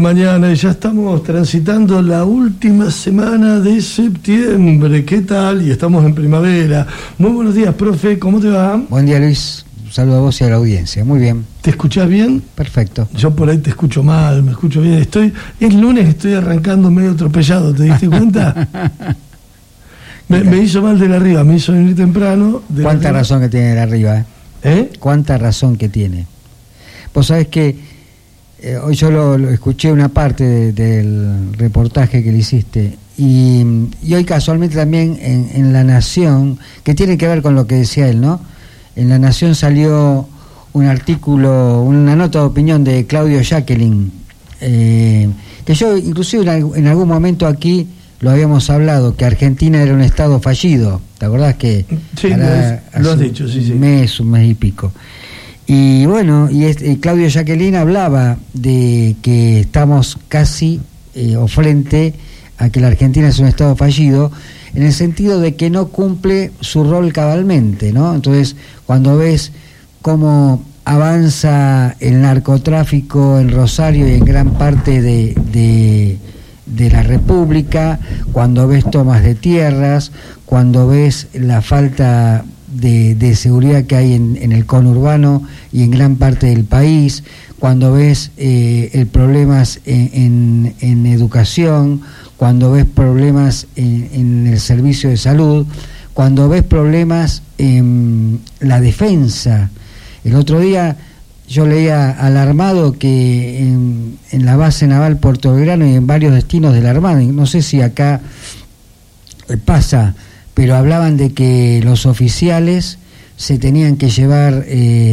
mañana y ya estamos transitando la última semana de septiembre. ¿Qué tal? Y estamos en primavera. Muy buenos días, profe, ¿cómo te va? Buen día, Luis. Un saludo a vos y a la audiencia. Muy bien. ¿Te escuchás bien? Perfecto. Yo por ahí te escucho mal, me escucho bien. Es lunes, estoy arrancando medio atropellado, ¿te diste cuenta? me hizo mal de la arriba, me hizo venir temprano. ¿Cuánta razón que tiene de la arriba? ¿Cuánta razón que tiene? Vos sabés que hoy yo lo escuché una parte del reportaje que le hiciste y hoy casualmente también en La Nación, que tiene que ver con lo que decía él, ¿no? En La Nación salió un artículo, una nota de opinión de Claudio Jacqueline, que yo inclusive en algún momento aquí lo habíamos hablado, que Argentina era un estado fallido. ¿Te acordás que? Sí, lo has dicho, sí. Un mes y pico. Y bueno, Claudio Jacqueline hablaba de que estamos casi o frente a que la Argentina es un estado fallido, en el sentido de que no cumple su rol cabalmente, ¿no? Entonces, cuando ves cómo avanza el narcotráfico en Rosario y en gran parte de la República, cuando ves tomas de tierras, cuando ves la falta de seguridad que hay en el conurbano y en gran parte del país, cuando ves problemas en educación, cuando ves problemas en el servicio de salud, cuando ves problemas en la defensa. El otro día yo leía alarmado que en la base naval Puerto Belgrano y en varios destinos de la Armada, no sé si acá pasa, pero hablaban de que los oficiales se tenían que llevar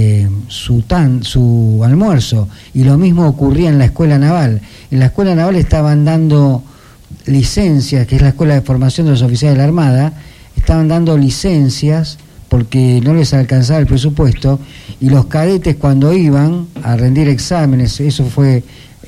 su almuerzo, y lo mismo ocurría en la escuela naval. En la escuela naval estaban dando licencias, que es la escuela de formación de los oficiales de la Armada, estaban dando licencias porque no les alcanzaba el presupuesto, y los cadetes cuando iban a rendir exámenes, eso fue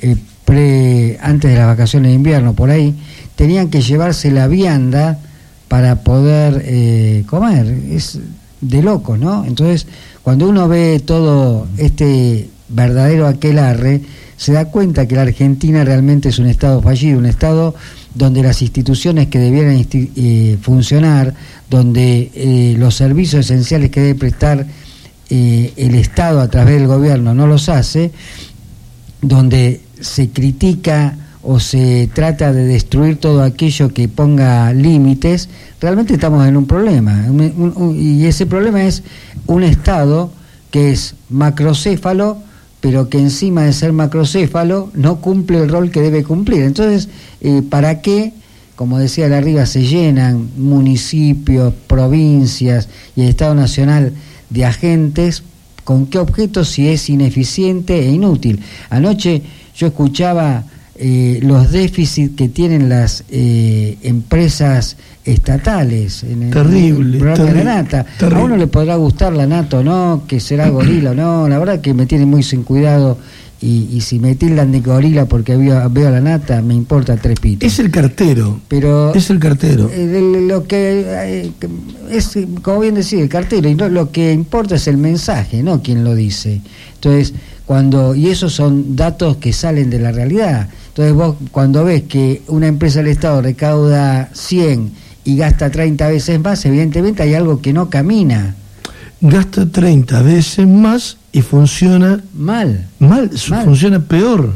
antes de las vacaciones de invierno, por ahí, tenían que llevarse la vianda para poder comer. Es de loco, ¿no? Entonces, cuando uno ve todo este verdadero aquelarre, se da cuenta que la Argentina realmente es un estado fallido, un estado donde las instituciones que debieran funcionar, donde los servicios esenciales que debe prestar el Estado a través del gobierno no los hace, donde se critica o se trata de destruir todo aquello que ponga límites. Realmente estamos en un problema, y ese problema es un Estado que es macrocéfalo, pero que encima de ser macrocéfalo no cumple el rol que debe cumplir. Entonces, ¿para qué? Como decía de arriba, se llenan municipios, provincias y el Estado Nacional de agentes. ¿Con qué objeto si es ineficiente e inútil? Anoche yo escuchaba los déficits que tienen las empresas estatales en el programa de la nata. A uno le podrá gustar la nata o no, que será gorila o no, la verdad que me tiene muy sin cuidado, y si me tildan de gorila porque veo la nata, me importa tres pitos. Es el cartero. Pero es el cartero. Lo que es, como bien decía, el cartero, y no, lo que importa es el mensaje, no quien lo dice. Entonces, y esos son datos que salen de la realidad. Entonces vos, cuando ves que una empresa del Estado recauda 100 y gasta 30 veces más, evidentemente hay algo que no camina. Gasta 30 veces más y funciona mal. Funciona peor.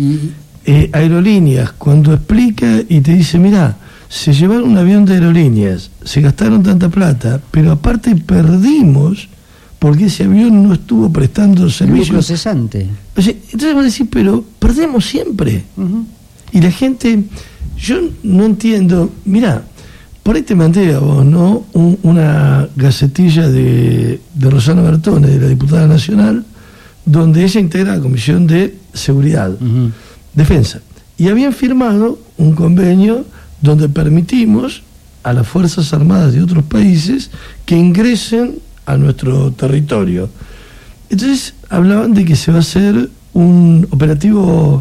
Aerolíneas, cuando explica y te dice, mirá, se llevaron un avión de aerolíneas, se gastaron tanta plata, pero aparte perdimos porque ese avión no estuvo prestando servicio. Lucro cesante. Entonces van a decir, pero perdemos siempre. Uh-huh. Y la gente, yo no entiendo, mirá, por ahí te mandé a vos, ¿no? Una gacetilla de Rosana Bertone, de la diputada nacional, donde ella integra la Comisión de Seguridad, uh-huh, Defensa. Y habían firmado un convenio donde permitimos a las Fuerzas Armadas de otros países que ingresen a nuestro territorio. Entonces hablaban de que se va a hacer un operativo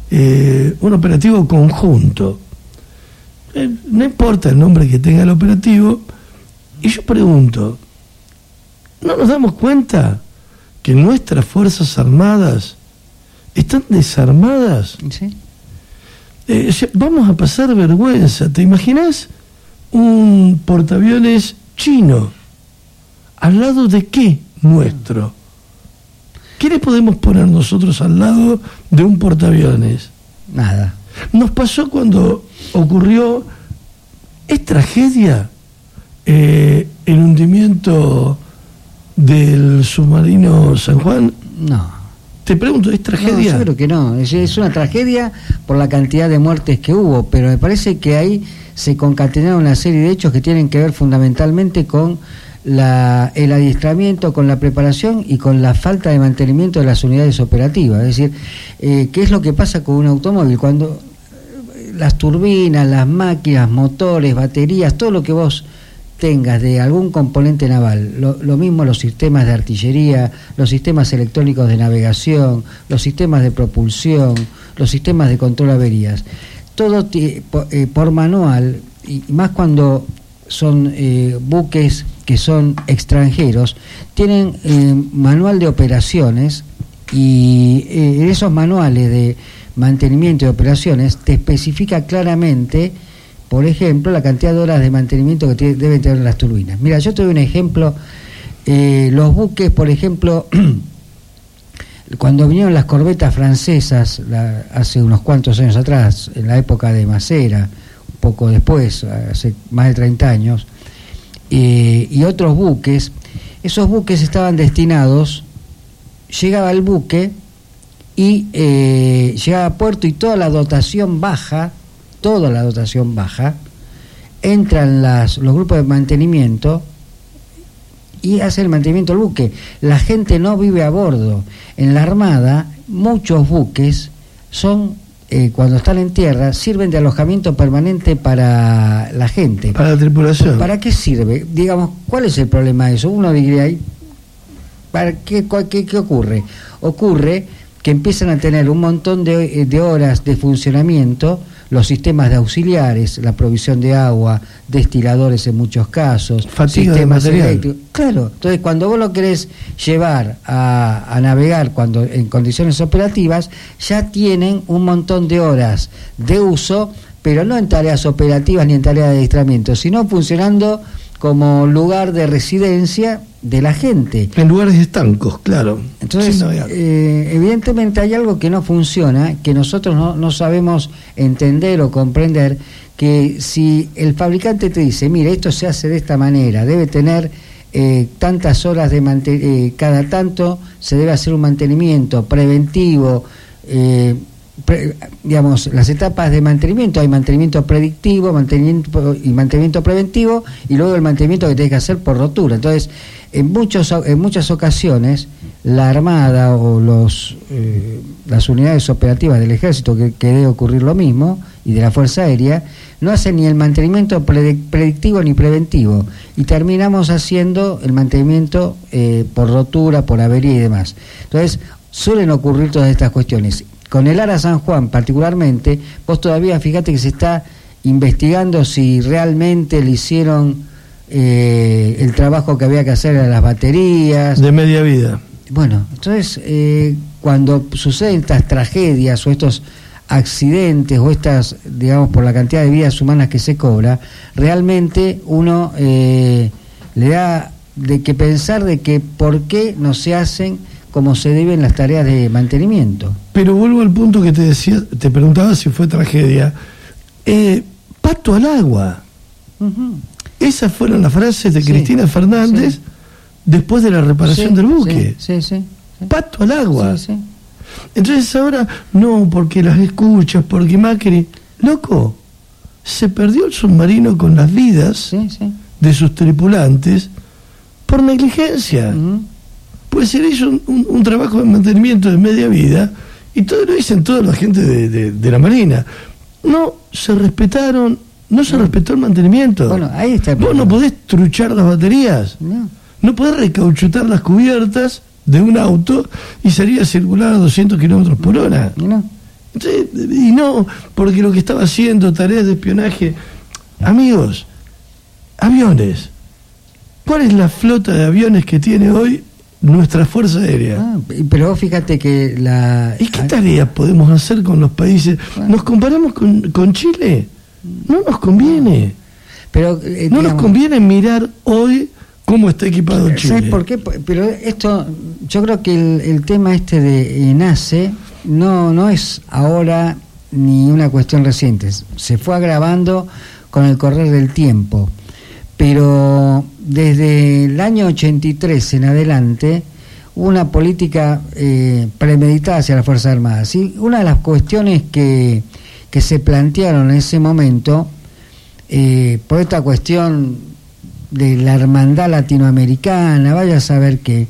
conjunto. No importa el nombre que tenga el operativo. Y yo pregunto, ¿no nos damos cuenta que nuestras Fuerzas Armadas están desarmadas? Sí. Vamos a pasar vergüenza. ¿Te imaginas un portaaviones chino? ¿Al lado de qué nuestro? ¿Qué le podemos poner nosotros al lado de un portaaviones? Nada. Nos pasó cuando ocurrió, ¿es tragedia el hundimiento del submarino San Juan? No. Te pregunto, ¿es tragedia? No, yo creo que no. Es una tragedia por la cantidad de muertes que hubo, pero me parece que ahí se concatenaron una serie de hechos que tienen que ver fundamentalmente con el adiestramiento, con la preparación y con la falta de mantenimiento de las unidades operativas. Es decir, ¿qué es lo que pasa con un automóvil? Cuando las turbinas, las máquinas, motores, baterías, todo lo que vos tengas de algún componente naval, lo mismo los sistemas de artillería, los sistemas electrónicos de navegación, los sistemas de propulsión, los sistemas de control de averías, todo por manual, y más cuando son buques que son extranjeros, tienen manual de operaciones, y en esos manuales de mantenimiento de operaciones te especifica claramente, por ejemplo, la cantidad de horas de mantenimiento que deben tener las turbinas. Mira, yo te doy un ejemplo. Los buques, por ejemplo, cuando vinieron las corbetas francesas hace unos cuantos años atrás, en la época de Macera, un poco después, hace más de 30 años, y otros buques, esos buques estaban destinados, llegaba el buque y llegaba a puerto y toda la dotación baja, entran los grupos de mantenimiento y hacen el mantenimiento del buque. La gente no vive a bordo. En la Armada, muchos buques son, cuando están en tierra, sirven de alojamiento permanente para la gente. Para la tripulación. ¿Para qué sirve? Digamos, ¿cuál es el problema de eso? Uno diría, ¿para qué ocurre? Ocurre que empiezan a tener un montón de horas de funcionamiento, los sistemas de auxiliares, la provisión de agua, destiladores en muchos casos, fatiga sistemas de material. eléctricos. Claro, entonces cuando vos lo querés llevar a navegar en condiciones operativas, ya tienen un montón de horas de uso, pero no en tareas operativas ni en tareas de adiestramiento, sino funcionando como lugar de residencia de la gente. En lugares estancos, claro. Entonces, evidentemente hay algo que no funciona, que nosotros no sabemos entender o comprender, que si el fabricante te dice, mire, esto se hace de esta manera, debe tener tantas horas de cada tanto se debe hacer un mantenimiento preventivo, digamos, las etapas de mantenimiento, hay mantenimiento predictivo, mantenimiento preventivo, y luego el mantenimiento que tenés que hacer por rotura. Entonces, en muchas ocasiones la Armada o las unidades operativas del Ejército, que debe ocurrir lo mismo, y de la Fuerza Aérea, no hacen ni el mantenimiento predictivo ni preventivo, y terminamos haciendo el mantenimiento por rotura, por avería y demás. Entonces, suelen ocurrir todas estas cuestiones. Con el ARA San Juan particularmente, vos todavía fíjate que se está investigando si realmente le hicieron el trabajo que había que hacer a las baterías. De media vida. Bueno, entonces cuando suceden estas tragedias o estos accidentes o estas, digamos, por la cantidad de vidas humanas que se cobra, realmente uno le da de que pensar de que por qué no se hacen como se deben las tareas de mantenimiento. Pero vuelvo al punto que te decía, te preguntaba si fue tragedia. Pato al agua. Uh-huh. Esas fueron las frases de Cristina Fernández después de la reparación del buque. Sí. Pato al agua. Sí. Entonces ahora, no, porque las escuchas, porque Macri... Loco, se perdió el submarino con las vidas de sus tripulantes por negligencia. Uh-huh. Pues se le hizo un trabajo de mantenimiento de media vida, y todo lo dicen toda la gente de la Marina. No se respetaron, no se respetó el mantenimiento. Bueno, ahí está el Vos no podés truchar las baterías, no podés recauchutar las cubiertas de un auto y salir a circular a 200 kilómetros por hora. Entonces, y no, porque lo que estaba haciendo, tareas de espionaje. Amigos, aviones. ¿Cuál es la flota de aviones que tiene hoy nuestra Fuerza Aérea. Pero vos fíjate que ¿Y qué tareas podemos hacer con los países? ¿Nos comparamos con Chile? No nos conviene. Pero, no nos conviene mirar hoy cómo está equipado Chile. ¿Sabes por qué? Pero esto, yo creo que el tema este de ENACE no es ahora ni una cuestión reciente. Se fue agravando con el correr del tiempo. Pero desde el año 83 en adelante hubo una política premeditada hacia las Fuerzas Armadas. Y una de las cuestiones que se plantearon en ese momento, por esta cuestión de la hermandad latinoamericana, vaya a saber que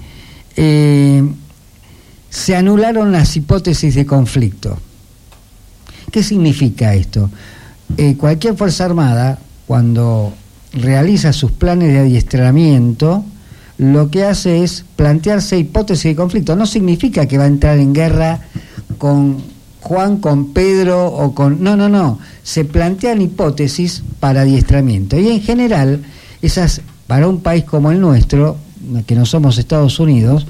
se anularon las hipótesis de conflicto. ¿Qué significa esto? Cualquier Fuerza Armada, cuando realiza sus planes de adiestramiento, lo que hace es plantearse hipótesis de conflicto. No significa que va a entrar en guerra con Juan, con Pedro o con... No. Se plantean hipótesis para adiestramiento. Y en general, esas, para un país como el nuestro, que no somos Estados Unidos,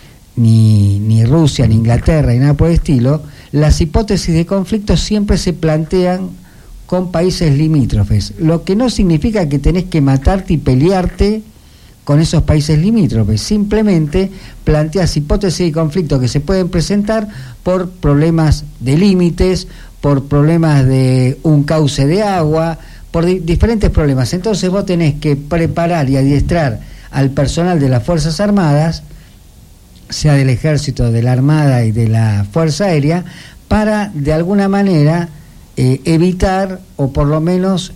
ni Rusia, ni Inglaterra, ni nada por el estilo, las hipótesis de conflicto siempre se plantean con países limítrofes, lo que no significa que tenés que matarte y pelearte con esos países limítrofes, simplemente planteas hipótesis de conflicto que se pueden presentar por problemas de límites, por problemas de un cauce de agua, por diferentes problemas. Entonces vos tenés que preparar y adiestrar al personal de las Fuerzas Armadas, sea del Ejército, de la Armada y de la Fuerza Aérea, para de alguna manera evitar o por lo menos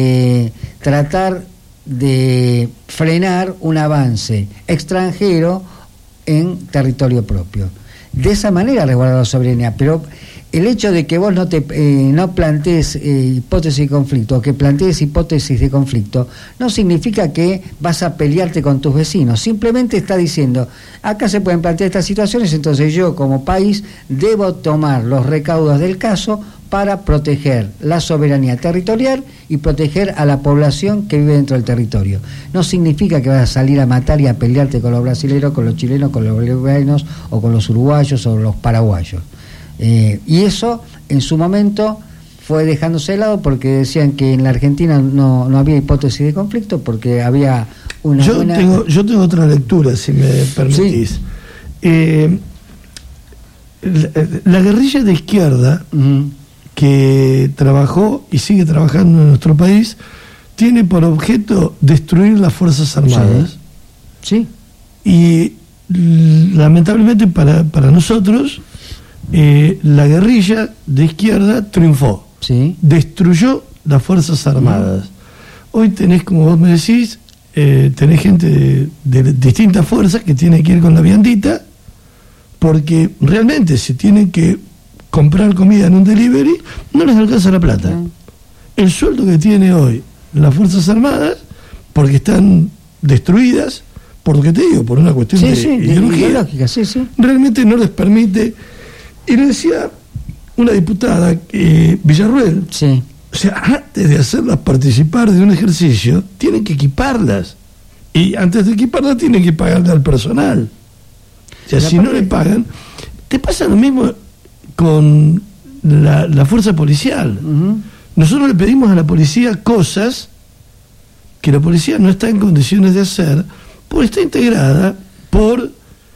tratar de frenar un avance extranjero en territorio propio. De esa manera resguardar la soberanía, pero el hecho de que vos no plantees hipótesis de conflicto, o que plantees hipótesis de conflicto, no significa que vas a pelearte con tus vecinos. Simplemente está diciendo, acá se pueden plantear estas situaciones, entonces yo como país debo tomar los recaudos del caso para proteger la soberanía territorial y proteger a la población que vive dentro del territorio. No significa que vas a salir a matar y a pelearte con los brasileños, con los chilenos, con los bolivianos o con los uruguayos o los paraguayos. Y eso en su momento fue dejándose de lado porque decían que en la Argentina no había hipótesis de conflicto porque había una yo tengo otra lectura, si me permitís. Sí. La guerrilla de izquierda que trabajó y sigue trabajando en nuestro país tiene por objeto destruir las Fuerzas Armadas. Sí. Y lamentablemente para nosotros la guerrilla de izquierda triunfó. Sí. Destruyó las Fuerzas Armadas. Hoy tenés, como vos me decís, tenés gente de distintas fuerzas que tiene que ir con la viandita porque realmente se tienen que comprar comida en un delivery, no les alcanza la plata. El sueldo que tiene hoy las Fuerzas Armadas, porque están destruidas, por lo que te digo, por una cuestión de ideológica, realmente no les permite. Y le decía una diputada, Villarruel, o sea, antes de hacerlas participar de un ejercicio, tienen que equiparlas. Y antes de equiparlas tienen que pagarle al personal. O sea, si no le pagan, te pasa lo mismo con la fuerza policial. Nosotros le pedimos a la policía cosas que la policía no está en condiciones de hacer porque está integrada por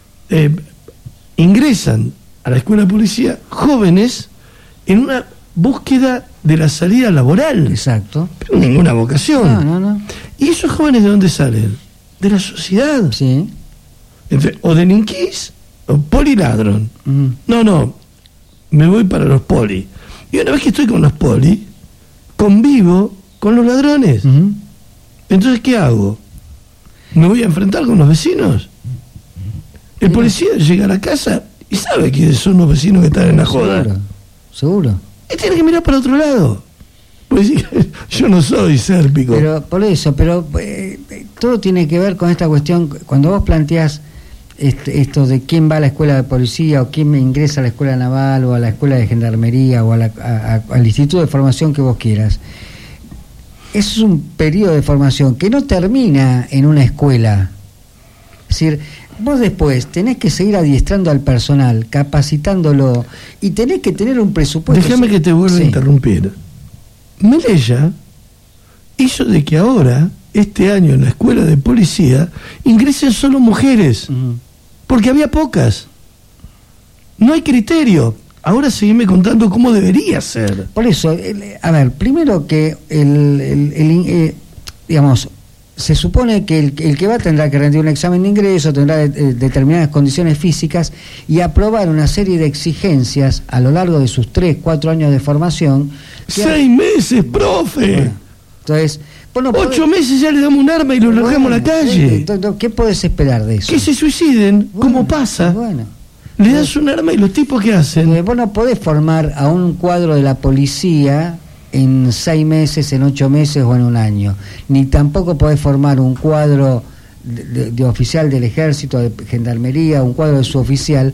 ingresan a la escuela de policía jóvenes en una búsqueda de la salida laboral. Exacto. Pero ninguna vocación. No. ¿Y esos jóvenes de dónde salen? De la sociedad. Sí. O delinquís o poliladrón. No, me voy para los poli. Y una vez que estoy con los poli, convivo con los ladrones. Entonces, ¿qué hago? ¿Me voy a enfrentar con los vecinos? El policía llega a la casa y sabe que son los vecinos que están en la joda. Seguro. Y tiene que mirar para otro lado. Pues yo no soy sérpico. Pero por eso, todo tiene que ver con esta cuestión. Cuando vos planteás esto de quién va a la escuela de policía o quién ingresa a la escuela naval o a la escuela de gendarmería o al instituto de formación que vos quieras, eso es un periodo de formación que no termina en una escuela. Es decir, vos después tenés que seguir adiestrando al personal, capacitándolo, y tenés que tener un presupuesto. Déjame que te vuelva a interrumpir. Melella hizo de que ahora, este año, en la escuela de policía, ingresen solo mujeres, porque había pocas. No hay criterio. Ahora seguime contando cómo debería ser. Por eso, a ver, primero que digamos, se supone que el que va tendrá que rendir un examen de ingreso, tendrá determinadas condiciones físicas y aprobar una serie de exigencias a lo largo de sus 3-4 años de formación. 6 meses, profe. Bueno, entonces, 8 meses ya le damos un arma y lo largamos a la calle. Entonces, ¿qué podés esperar de eso? Que se suiciden, como pasa. Le das un arma y los tipos ¿qué hacen? Vos no podés formar a un cuadro de la policía en 6 meses, en 8 meses o en un año. Ni tampoco podés formar un cuadro de oficial del ejército, de gendarmería, un cuadro de suboficial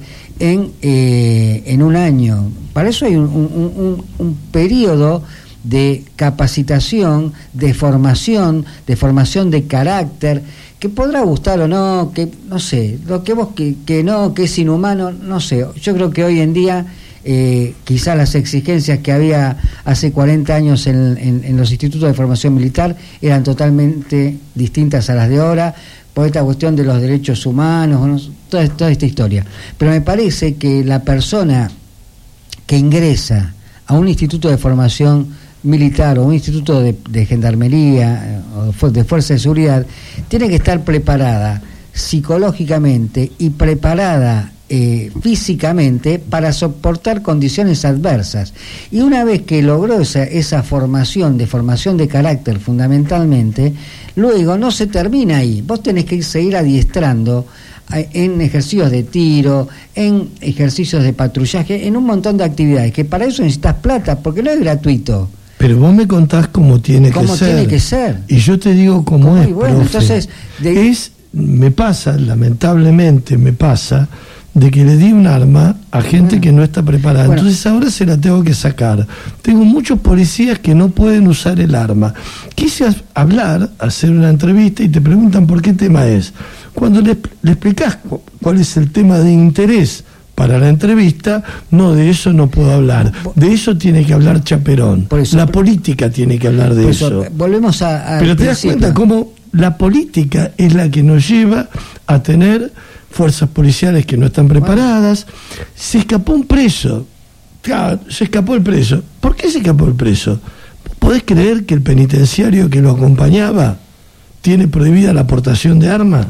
en un año. Para eso hay un periodo de capacitación, de formación de carácter, que podrá gustar o no, que no sé, lo que vos que no, que es inhumano, no sé. Yo creo que hoy en día quizás las exigencias que había hace 40 años en los institutos de formación militar eran totalmente distintas a las de ahora, por esta cuestión de los derechos humanos, toda esta historia. Pero me parece que la persona que ingresa a un instituto de formación militar o un instituto de gendarmería o de fuerza de seguridad tiene que estar preparada psicológicamente y preparada físicamente para soportar condiciones adversas, y una vez que logró esa formación de carácter fundamentalmente, luego no se termina ahí, vos tenés que seguir adiestrando en ejercicios de tiro, en ejercicios de patrullaje, en un montón de actividades, que para eso necesitas plata, porque no es gratuito. Pero vos me contás cómo tiene que ser. Y yo te digo cómo es, bueno, entonces, me pasa, lamentablemente me pasa, de que le di un arma a gente que no está preparada. Entonces ahora se la tengo que sacar. Tengo muchos policías que no pueden usar el arma. Quise hacer una entrevista y te preguntan por qué tema es. Cuando le explicás cuál es el tema de interés para la entrevista, no, de eso no puedo hablar. De eso tiene que hablar Chaperón. La política tiene que hablar de eso. Volvemos a Pero te das cuenta cómo la política es la que nos lleva a tener fuerzas policiales que no están preparadas. Se escapó un preso. Claro, se escapó el preso. ¿Por qué se escapó el preso? ¿Podés creer que el penitenciario que lo acompañaba tiene prohibida la aportación de armas?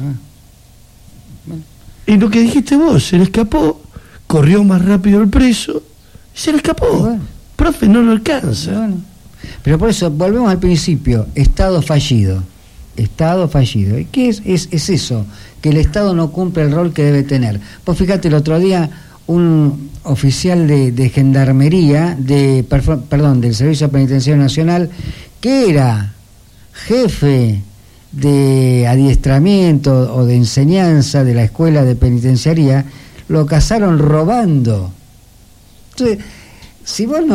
Y lo que dijiste vos, se le escapó, corrió más rápido el preso, y se le escapó. Profe, no lo alcanza. Pero por eso, volvemos al principio, Estado fallido. ¿Y qué es eso? Que el Estado no cumple el rol que debe tener. Vos fíjate, el otro día un oficial de gendarmería, del Servicio Penitenciario Nacional, que era jefe de adiestramiento o de enseñanza de la escuela de penitenciaría, lo cazaron robando. Entonces, si vos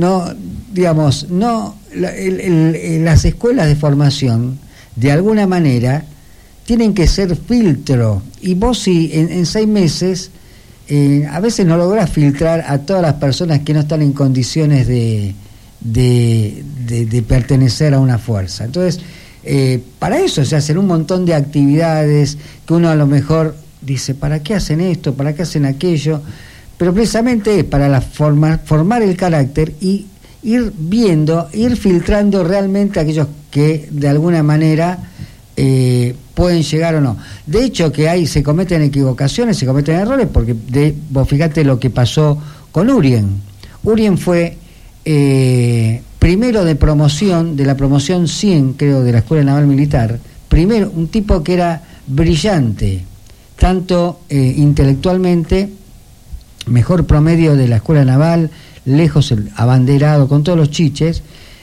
las escuelas de formación, de alguna manera, tienen que ser filtro, y vos si en 6 meses a veces no lográs filtrar a todas las personas que no están en condiciones de pertenecer a una fuerza. Entonces, para eso se hacen un montón de actividades que uno a lo mejor dice, ¿para qué hacen esto? ¿Para qué hacen aquello? Pero precisamente es para formar el carácter y ir filtrando realmente aquellos que de alguna manera pueden llegar o no. De hecho, que se cometen equivocaciones, se cometen errores, porque vos fíjate lo que pasó con Urien. Urien fue primero de la promoción 100, creo, de la Escuela Naval Militar. Primero, un tipo que era brillante, tanto intelectualmente, mejor promedio de la Escuela Naval, lejos abanderado, con todos los chiches,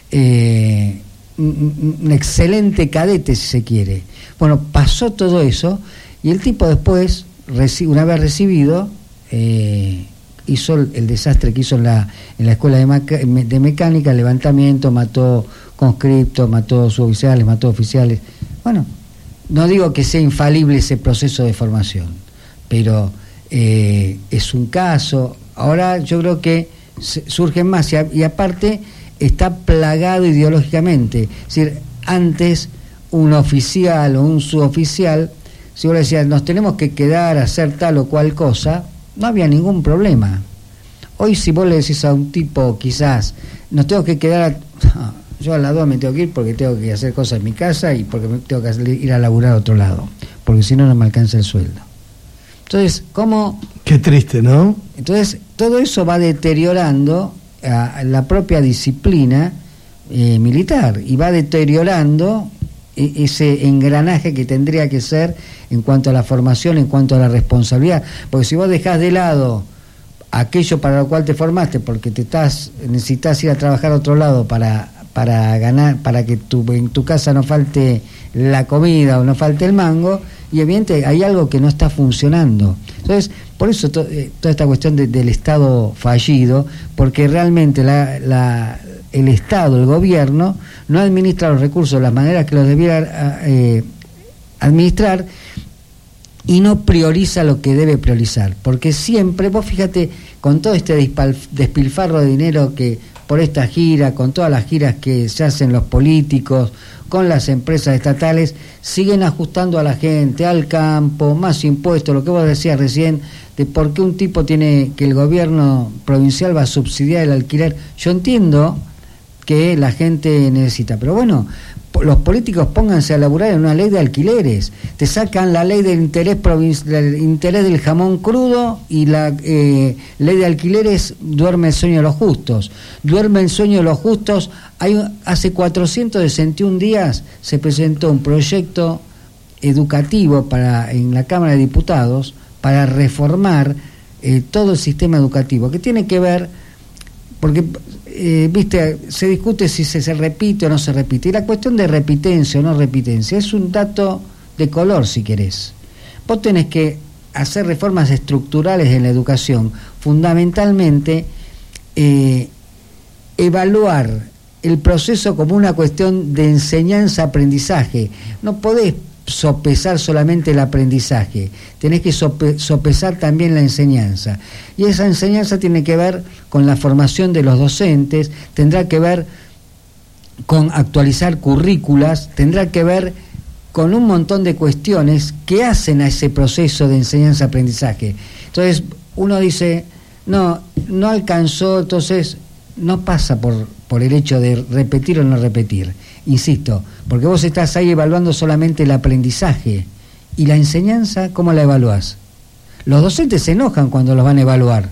un excelente cadete, si se quiere. Bueno, pasó todo eso, y el tipo después, una vez recibido, hizo el desastre que hizo en la escuela de mecánica, levantamiento, mató conscriptos, mató suboficiales, mató oficiales. Bueno, no digo que sea infalible ese proceso de formación, pero es un caso. Ahora yo creo que surgen más y aparte está plagado ideológicamente. Es decir, antes un oficial o un suboficial, si vos le decías, nos tenemos que quedar a hacer tal o cual cosa, no había ningún problema. Hoy si vos le decís a un tipo, quizás, nos tengo que quedar, yo a las 2 me tengo que ir porque tengo que hacer cosas en mi casa y porque me tengo que ir a laburar a otro lado, porque si no, no me alcanza el sueldo. Entonces, ¿cómo? Qué triste, ¿no? Entonces, todo eso va deteriorando a la propia disciplina militar y va deteriorando ese engranaje que tendría que ser en cuanto a la formación, en cuanto a la responsabilidad. Porque si vos dejás de lado aquello para lo cual te formaste, porque necesitas ir a trabajar a otro lado para ganar, para que en tu casa no falte la comida o no falte el mango, y evidentemente hay algo que no está funcionando. Entonces, por eso toda esta cuestión del Estado fallido, porque realmente el Estado, el gobierno, no administra los recursos de las maneras que los debiera administrar y no prioriza lo que debe priorizar. Porque siempre, vos fíjate, con todo este despilfarro de dinero que por esta gira, con todas las giras que se hacen los políticos, con las empresas estatales, siguen ajustando a la gente, al campo, más impuestos, lo que vos decías recién, de por qué un tipo tiene que el gobierno provincial va a subsidiar el alquiler. Yo entiendo que la gente necesita, pero bueno, los políticos pónganse a laburar en una ley de alquileres, te sacan la ley del interés del jamón crudo y la ley de alquileres duerme el sueño de los justos. Duerme el sueño de los justos. Hace 461 días se presentó un proyecto educativo en la Cámara de Diputados para reformar todo el sistema educativo, que tiene que ver, porque viste, se discute si se repite o no se repite, y la cuestión de repitencia o no repitencia es un dato de color, si querés. Vos tenés que hacer reformas estructurales en la educación, fundamentalmente evaluar el proceso como una cuestión de enseñanza-aprendizaje. No podés sopesar solamente el aprendizaje, tenés que sopesar también la enseñanza, y esa enseñanza tiene que ver con la formación de los docentes, tendrá que ver con actualizar currículas, tendrá que ver con un montón de cuestiones que hacen a ese proceso de enseñanza-aprendizaje. Entonces uno dice, no alcanzó, entonces no pasa por el hecho de repetir o no repetir, insisto, porque vos estás ahí evaluando solamente el aprendizaje, y la enseñanza, ¿cómo la evaluás? Los docentes se enojan cuando los van a evaluar.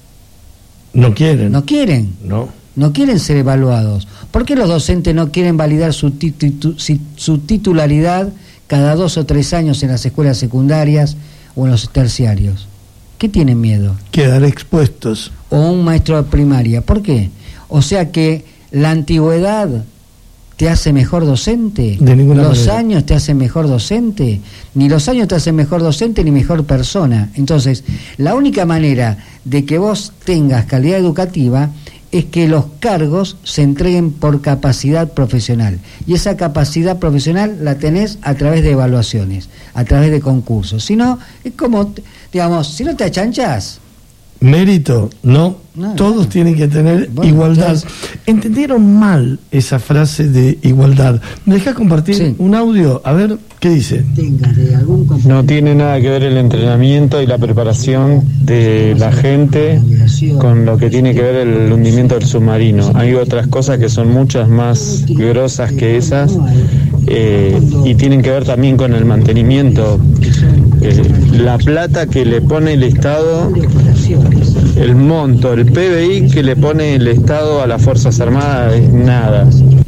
No quieren. No quieren ser evaluados. ¿Por qué los docentes no quieren validar su titularidad cada 2 o 3 años en las escuelas secundarias o en los terciarios? ¿Qué tienen miedo? Quedar expuestos. O un maestro de primaria. ¿Por qué? O sea que la antigüedad te hace mejor docente. De ninguna manera. Los años te hacen mejor docente. Ni los años te hacen mejor docente ni mejor persona. Entonces, la única manera de que vos tengas calidad educativa es que los cargos se entreguen por capacidad profesional. Y esa capacidad profesional la tenés a través de evaluaciones, a través de concursos. Si no, es como, digamos, si no te achanchás. Mérito, no, todos tienen que tener igualdad. Entonces, entendieron mal esa frase de igualdad. ¿Me dejás compartir un audio? A ver, ¿qué dice? No tiene nada que ver el entrenamiento y la preparación de la gente con lo que tiene que ver el hundimiento del submarino. Hay otras cosas que son muchas más grosas que esas, y tienen que ver también con el mantenimiento. La plata que le pone el Estado, el monto, el PBI que le pone el Estado a las Fuerzas Armadas es nada.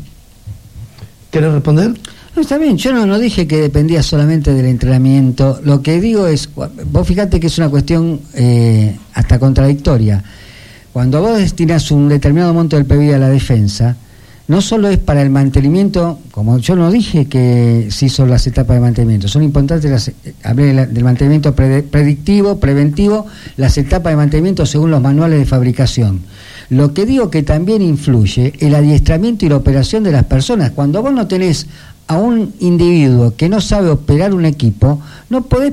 ¿Querés responder? No, está bien, yo no dije que dependía solamente del entrenamiento. Lo que digo es, vos fíjate que es una cuestión hasta contradictoria. Cuando vos destinás un determinado monto del PBI a la defensa, no solo es para el mantenimiento, como yo no dije que sí son las etapas de mantenimiento, son importantes, hablé del mantenimiento predictivo, preventivo, las etapas de mantenimiento según los manuales de fabricación. Lo que digo que también influye el adiestramiento y la operación de las personas. Cuando vos no tenés a un individuo que no sabe operar un equipo, no podés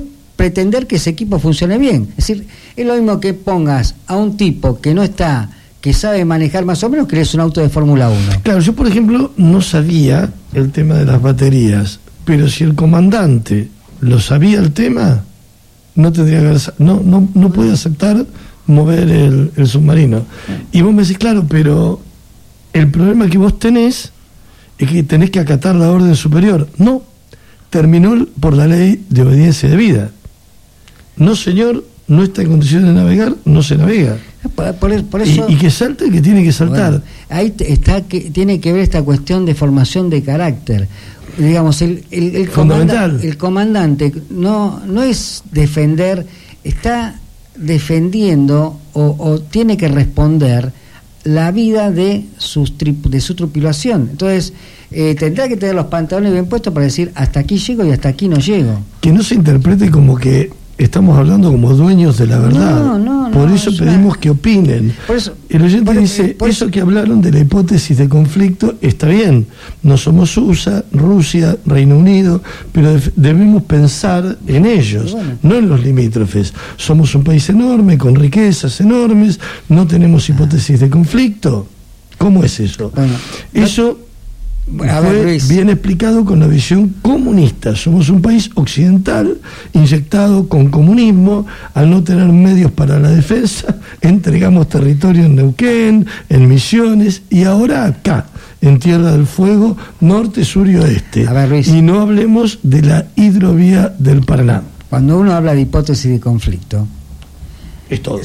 pretender que ese equipo funcione bien. Es decir, es lo mismo que pongas a un tipo que no está, que sabe manejar más o menos, que es un auto de Fórmula 1. Claro, yo por ejemplo no sabía el tema de las baterías, pero si el comandante lo sabía el tema, no tendría que no puede aceptar mover el submarino. Y vos me decís, claro, pero el problema que vos tenés es que tenés que acatar la orden superior. No, terminó por la ley de obediencia debida. No, señor, no está en condiciones de navegar, no se navega. Por eso, y que salte el que tiene que saltar. Bueno, ahí tiene que ver esta cuestión de formación de carácter. Digamos, el comandante no es defender, está defendiendo o tiene que responder la vida de su tripulación. Entonces tendrá que tener los pantalones bien puestos para decir hasta aquí llego y hasta aquí no llego. Que no se interprete como que estamos hablando como dueños de la verdad. Por eso pedimos que opinen. El oyente dice, eso que hablaron de la hipótesis de conflicto está bien. No somos USA, Rusia, Reino Unido, pero debemos pensar en ellos, no en los limítrofes. Somos un país enorme, con riquezas enormes, no tenemos hipótesis de conflicto. ¿Cómo es eso? Eso fue bien explicado con la visión comunista. Somos un país occidental inyectado con comunismo. Al no tener medios para la defensa, entregamos territorio en Neuquén, en Misiones, y ahora acá, en Tierra del Fuego, norte, sur y oeste. Y no hablemos de la hidrovía del Paraná. Cuando uno habla de hipótesis de conflicto, es todo.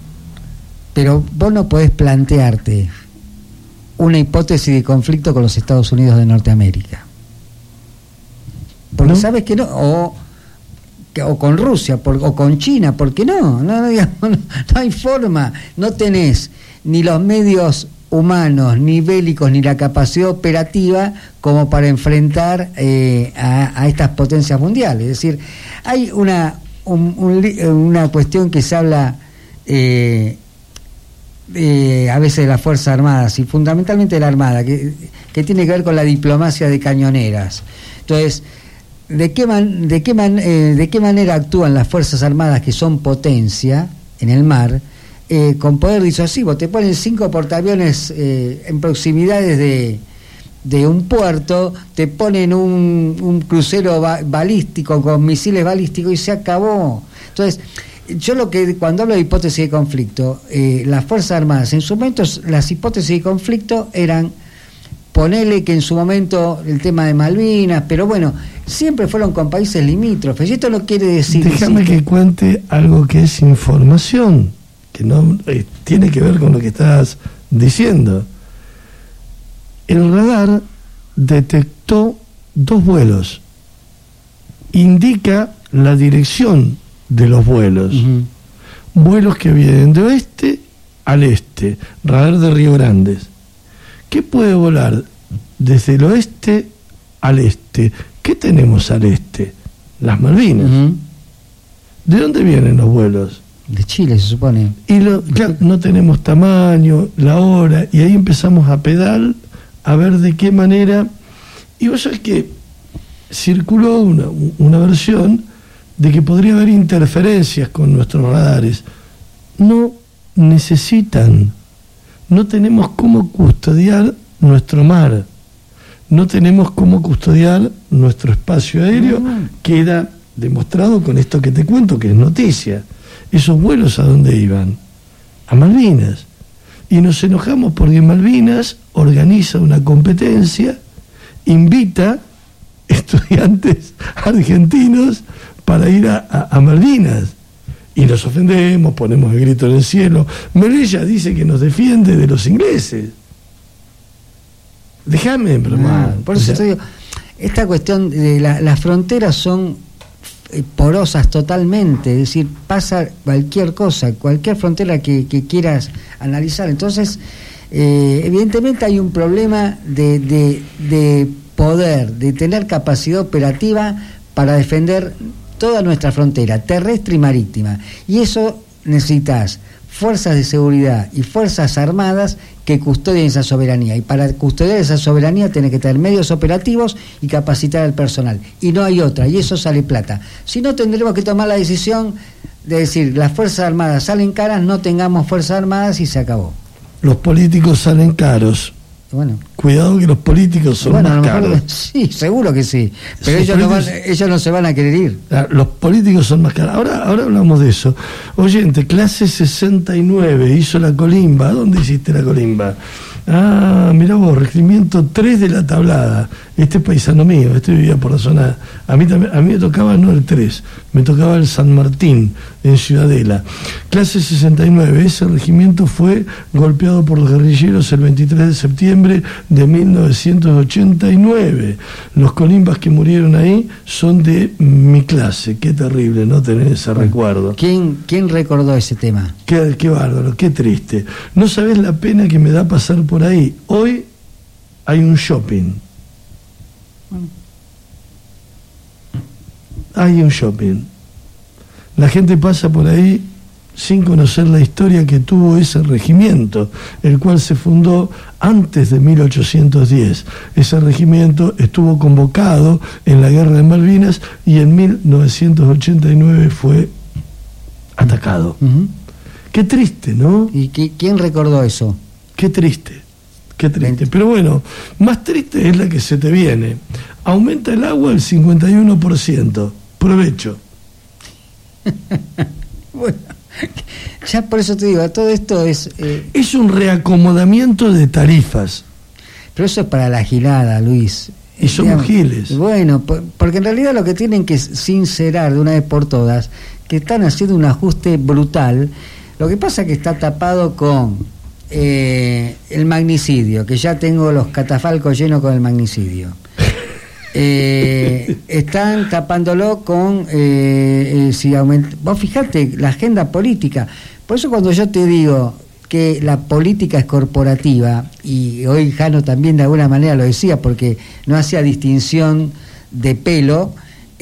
Pero vos no podés plantearte una hipótesis de conflicto con los Estados Unidos de Norteamérica, porque ¿no? Sabes que no, o con Rusia, o con China, porque no hay forma, no tenés ni los medios humanos, ni bélicos, ni la capacidad operativa como para enfrentar a estas potencias mundiales. Es decir, hay una cuestión que se habla a veces de las Fuerzas Armadas y fundamentalmente de la Armada, que tiene que ver con la diplomacia de cañoneras. Entonces, ¿de qué manera actúan las Fuerzas Armadas, que son potencia en el mar, con poder disuasivo? Te ponen 5 portaaviones en proximidades de un puerto, te ponen un crucero balístico con misiles balísticos y se acabó. Entonces, yo cuando hablo de hipótesis de conflicto, las Fuerzas Armadas, en su momento, las hipótesis de conflicto eran, ponele que en su momento el tema de Malvinas, pero bueno, siempre fueron con países limítrofes, y esto no quiere decir... Déjame que cuente algo que es información, que no tiene que ver con lo que estás diciendo. El radar detectó 2 vuelos, indica la dirección de los vuelos, vuelos que vienen de oeste al este, radar de Río Grandes. ¿Qué puede volar desde el oeste al este? ¿Qué tenemos al este? Las Malvinas. ¿De dónde vienen los vuelos? De Chile, se supone. Y claro, no tenemos tamaño, la hora, y ahí empezamos a pedal a ver de qué manera. Y vos sabés que circuló una versión de que podría haber interferencias con nuestros radares. No necesitan, no tenemos cómo custodiar nuestro mar, no tenemos cómo custodiar nuestro espacio aéreo. Queda demostrado con esto que te cuento, que es noticia. Esos vuelos, ¿a dónde iban? A Malvinas. Y nos enojamos porque Malvinas organiza una competencia, invita estudiantes argentinos para ir a Malvinas, y nos ofendemos, ponemos el grito en el cielo. Melilla dice que nos defiende de los ingleses. Déjame bromar. Por eso te digo, esta cuestión de las fronteras son porosas totalmente, es decir, pasa cualquier cosa, cualquier frontera que quieras analizar. Entonces, evidentemente hay un problema de poder, de tener capacidad operativa para defender toda nuestra frontera terrestre y marítima, y eso necesitas fuerzas de seguridad y fuerzas armadas que custodien esa soberanía, y para custodiar esa soberanía tenés que tener medios operativos y capacitar al personal, y no hay otra, y eso sale plata. Si no, tendremos que tomar la decisión de decir, las fuerzas armadas salen caras, no tengamos fuerzas armadas y se acabó. Los políticos salen caros. Bueno, cuidado que los políticos son más caros. Sí, seguro que sí, pero ellos no se van a querer ir. Los políticos son más caros. Ahora hablamos de eso. Oyente, clase 69 hizo la colimba. ¿Dónde hiciste la colimba? Mirá vos, regimiento 3 de la Tablada. Este es paisano mío, vivía por la zona. A mí me tocaba no el 3, me tocaba el San Martín, en Ciudadela. Clase 69, ese regimiento fue golpeado por los guerrilleros el 23 de septiembre de 1989. Los colimbas que murieron ahí son de mi clase. Qué terrible no tener ese recuerdo. ¿Quién recordó ese tema? Qué bárbaro, qué triste. No sabés la pena que me da pasar por ahí. Hoy hay un shopping. Hay un shopping. La gente pasa por ahí sin conocer la historia que tuvo ese regimiento, el cual se fundó antes de 1810. Ese regimiento estuvo convocado en la Guerra de Malvinas y en 1989 fue atacado. Uh-huh. Qué triste, ¿no? ¿Y quién recordó eso? Qué triste. Pero bueno, más triste es la que se te viene. Aumenta el agua el 51%. Provecho. Bueno, ya por eso te digo, todo esto es... Es un reacomodamiento de tarifas. Pero eso es para la gilada, Luis. Y somos giles. Bueno, porque en realidad lo que tienen que sincerar de una vez por todas, que están haciendo un ajuste brutal. Lo que pasa es que está tapado con el magnicidio, que ya tengo los catafalcos llenos con el magnicidio. Están tapándolo con vos fijate la agenda política. Por eso cuando yo te digo que la política es corporativa, y hoy Jano también de alguna manera lo decía porque no hacía distinción de pelo,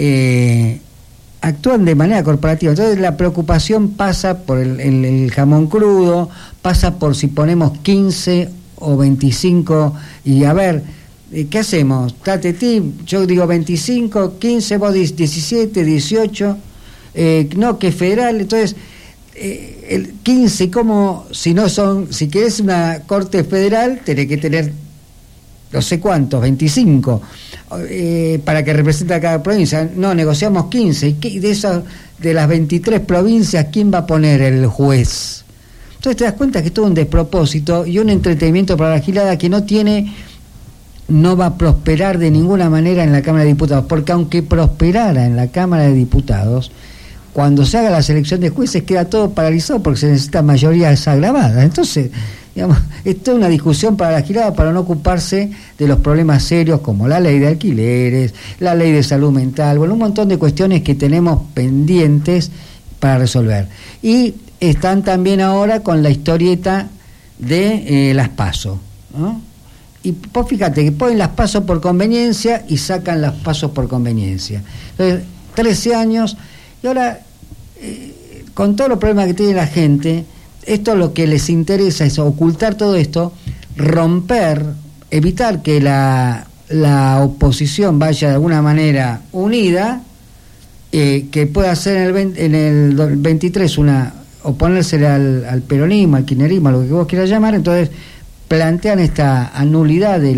actúan de manera corporativa. Entonces la preocupación pasa por el jamón crudo, pasa por si ponemos 15 o 25 y a ver, ¿qué hacemos? Yo digo 25, 15, vos 17, 18, no, que federal. Entonces el 15, como si querés una corte federal tenés que tener no sé cuántos, 25 para que represente a cada provincia. No, negociamos 15 y de las 23 provincias, ¿quién va a poner el juez? Entonces te das cuenta que es todo un despropósito y un entretenimiento para la gilada que no va a prosperar de ninguna manera en la Cámara de Diputados, porque aunque prosperara en la Cámara de Diputados, cuando se haga la selección de jueces queda todo paralizado porque se necesita mayorías agravadas. Entonces, digamos, es toda una discusión para la gilada para no ocuparse de los problemas serios como la ley de alquileres, la ley de salud mental, bueno, un montón de cuestiones que tenemos pendientes para resolver. Y están también ahora con la historieta de las PASO, ¿no? Y vos fíjate que ponen las PASO por conveniencia y sacan las PASO por conveniencia. Entonces, 13 años, y ahora, con todos los problemas que tiene la gente, esto lo que les interesa es ocultar todo esto, romper, evitar que la oposición vaya de alguna manera unida, que pueda hacer en el 23 oponérsele al peronismo, al kirchnerismo, a lo que vos quieras llamar. Entonces plantean esta anulidad de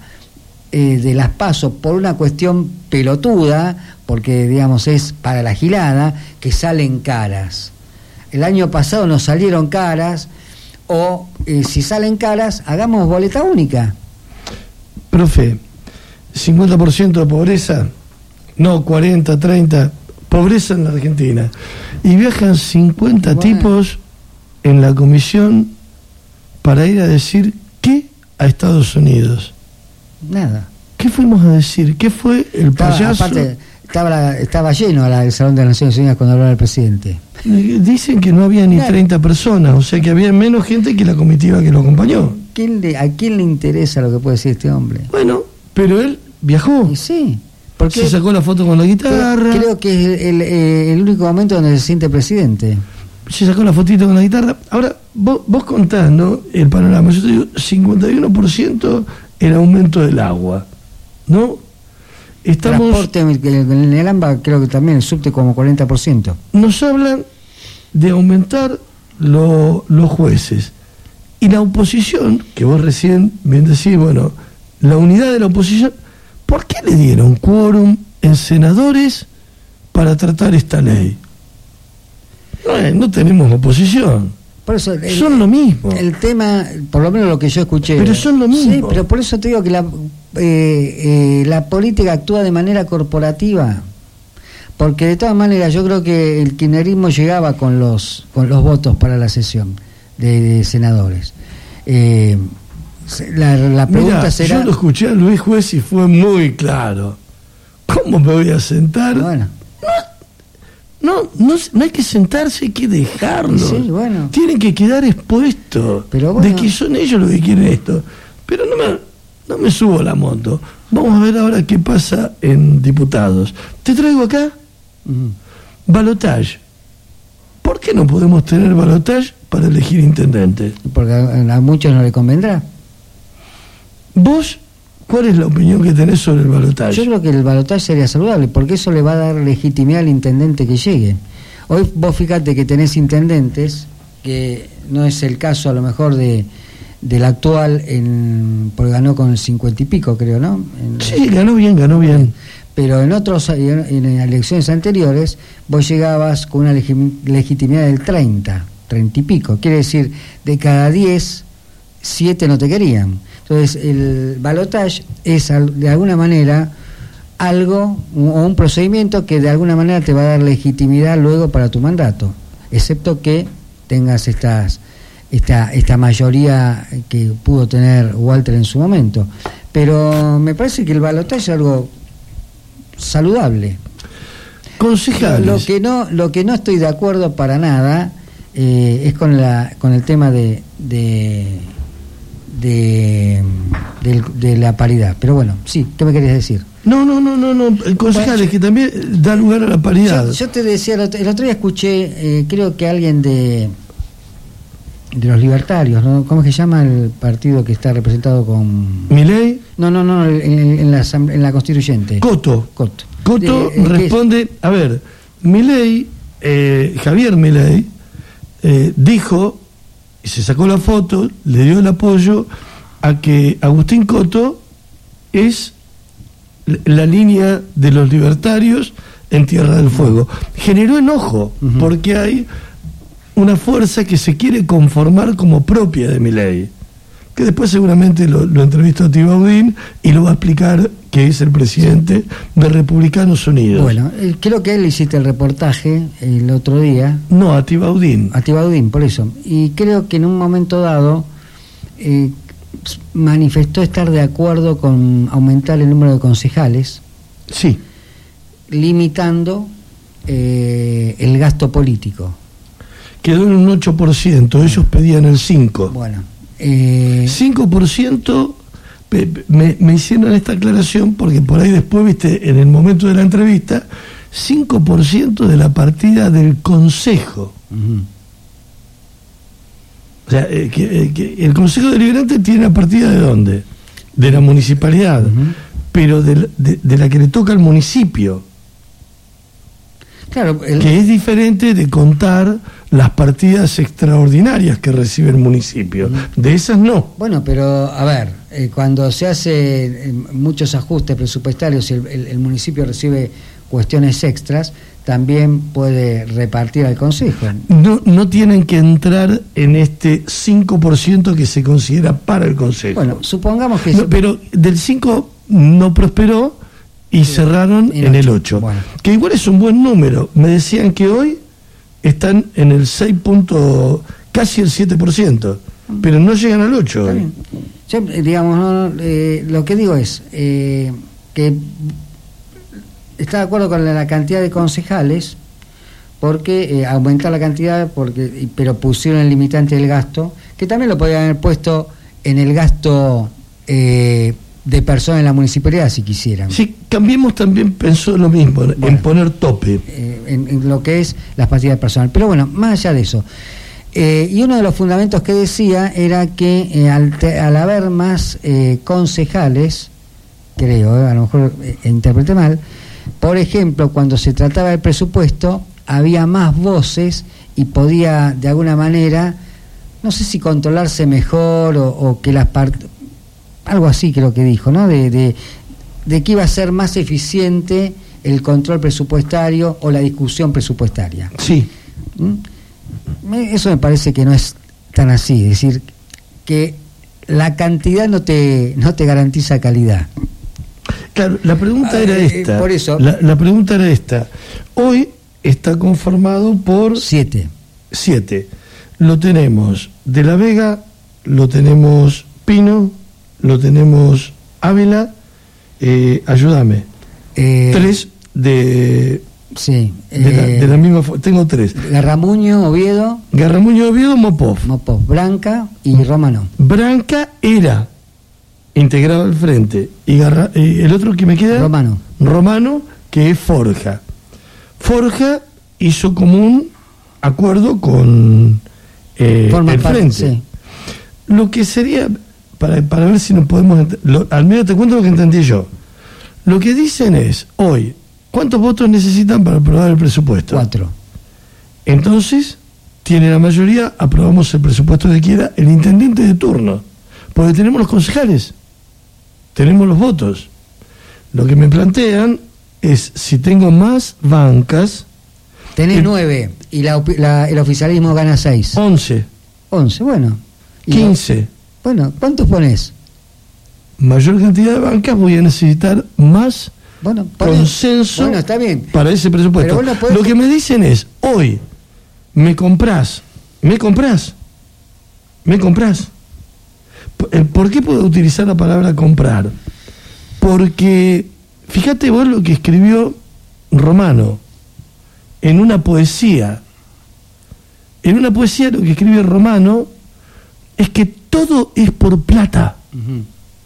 las PASO por una cuestión pelotuda, porque digamos es para la gilada, que salen caras. El año pasado nos salieron caras, o si salen caras, hagamos boleta única. Profe, 50% de pobreza, no 40, 30, pobreza en la Argentina. Y viajan 50 tipos en la comisión para ir a decir ¿qué? A Estados Unidos. Nada. ¿Qué fuimos a decir? ¿Qué fue el payaso? Aparte, estaba lleno el Salón de las Naciones Unidas cuando hablaba el presidente. Dicen que no había ni 30 personas, o sea que había menos gente que la comitiva que lo acompañó. ¿A quién le interesa lo que puede decir este hombre? Bueno, pero él viajó. Y sí. Porque se sacó la foto con la guitarra. Creo que es el único momento donde se siente presidente. se sacó la fotito con la guitarra. Ahora, vos contás, ¿no?, el panorama. Yo te digo, 51% el aumento del agua, ¿no? Estamos... Transporte en el AMBA, creo que también el subte como 40%. Nos hablan de aumentar los jueces. Y la oposición, que vos recién bien decís, bueno, la unidad de la oposición, ¿por qué le dieron quórum en senadores para tratar esta ley? No tenemos oposición. Por eso, son lo mismo. El tema, por lo menos lo que yo escuché. Pero son lo mismo. Sí, pero por eso te digo que la política actúa de manera corporativa. Porque de todas maneras yo creo que el kirchnerismo llegaba con los votos para la sesión de senadores. La pregunta Mirá, será... Yo lo escuché a Luis Juez y fue muy claro. ¿Cómo me voy a sentar? Bueno. No hay que sentarse, hay que dejarlo. Sí, bueno. Tienen que quedar expuestos. Pero bueno, de que son ellos los que quieren esto. Pero no me subo a la moto. Vamos a ver ahora qué pasa en diputados. Te traigo acá balotaje. ¿Por qué no podemos tener balotaje para elegir intendente? Porque a muchos no le convendrá. ¿Vos cuál es la opinión que tenés sobre el balotaje? Yo creo que el balotaje sería saludable, porque eso le va a dar legitimidad al intendente que llegue. Hoy vos fíjate que tenés intendentes, que no es el caso a lo mejor del actual, porque ganó con el 50 y pico, creo, ¿no? Sí, ganó bien. Pero en elecciones anteriores vos llegabas con una legitimidad del 30 y pico. Quiere decir, de cada 10, 7 no te querían. Entonces el balotaje es de alguna manera algo o un procedimiento que de alguna manera te va a dar legitimidad luego para tu mandato, excepto que tengas esta mayoría que pudo tener Walter en su momento. Pero me parece que el balotaje es algo saludable. Concejales. Lo que no estoy de acuerdo para nada es con el tema de la paridad. Pero bueno, sí, ¿qué me querés decir? No, concejales, bueno, que también da lugar a la paridad. Yo te decía, el otro día escuché, creo que alguien de los libertarios, ¿no? ¿Cómo es que se llama el partido que está representado con... ¿Milei? No, en la constituyente. Coto responde, a ver, Milei, Javier Milei, dijo, y se sacó la foto, le dio el apoyo a que Agustín Coto es la línea de los libertarios en Tierra del Fuego. Generó enojo, porque hay una fuerza que se quiere conformar como propia de Milei, que después seguramente lo entrevistó a Tibaudín y lo va a explicar, que es el presidente de Republicanos Unidos. Bueno, creo que él hiciste el reportaje el otro día. No, a Tibaudín. A Tibaudín, por eso. Y creo que en un momento dado manifestó estar de acuerdo con aumentar el número de concejales. Sí. Limitando el gasto político. Quedó en un 8%, ellos pedían el 5%. Bueno. 5%, me hicieron esta aclaración porque por ahí después, viste, en el momento de la entrevista, 5% de la partida del Consejo. O sea, que el Consejo Deliberante tiene la partida ¿de dónde? De la municipalidad, pero de la que le toca al municipio. Claro, que es diferente de contar las partidas extraordinarias que recibe el municipio. De esas no. Bueno, pero a ver, cuando se hace muchos ajustes presupuestarios y el municipio recibe cuestiones extras, también puede repartir al consejo. No tienen que entrar en este 5% que se considera para el consejo. Bueno, supongamos que... No, pero del 5 no prosperó y cerraron en el 8. Bueno. Que igual es un buen número. Me decían que hoy están en el 6. Casi el 7%, pero no llegan al 8. Está bien. Yo, digamos, lo que digo es que está de acuerdo con la cantidad de concejales, porque aumentar la cantidad, pero pusieron el limitante del gasto, que también lo podían haber puesto en el gasto de personas en la municipalidad, si quisieran. Sí, Cambiemos también pensó lo mismo, en poner tope. En lo que es las partidas personal. Pero bueno, más allá de eso. Y uno de los fundamentos que decía era que al haber más concejales, creo, a lo mejor interpreté mal, por ejemplo, cuando se trataba del presupuesto, había más voces y podía, de alguna manera, no sé si controlarse mejor o que las partes... Algo así creo que dijo, ¿no? De que iba a ser más eficiente el control presupuestario o la discusión presupuestaria. Sí. Eso me parece que no es tan así, es decir, que la cantidad no te garantiza calidad. Claro, la pregunta era esta. Por eso. La pregunta era esta. Hoy está conformado por 7. Lo tenemos de La Vega, lo tenemos Pino, lo tenemos Ávila, ayúdame. 3 de... Sí. De la misma tengo 3. Garramuño, Oviedo, Mopov. Branca y Romano. Branca era integrado al frente y el otro que me queda, Romano, que es Forja. Forja hizo común acuerdo con el frente. Sí. Lo que sería, para ver si nos podemos... al menos te cuento lo que entendí yo. Lo que dicen es, hoy, ¿cuántos votos necesitan para aprobar el presupuesto? 4. Entonces, tiene la mayoría, aprobamos el presupuesto que quiera el intendente de turno, porque tenemos los concejales, tenemos los votos. Lo que me plantean es, si tengo más bancas... Tenés 9 y el oficialismo gana 6. 11, bueno. 15. Bueno, ¿cuántos ponés? Mayor cantidad de bancas, voy a necesitar más consenso está bien. Para ese presupuesto. Lo que me dicen es, hoy, ¿me comprás? ¿Por qué puedo utilizar la palabra comprar? Porque, fíjate vos lo que escribió Romano en una poesía. En una poesía lo que escribe Romano es que todo es por plata. Uh-huh.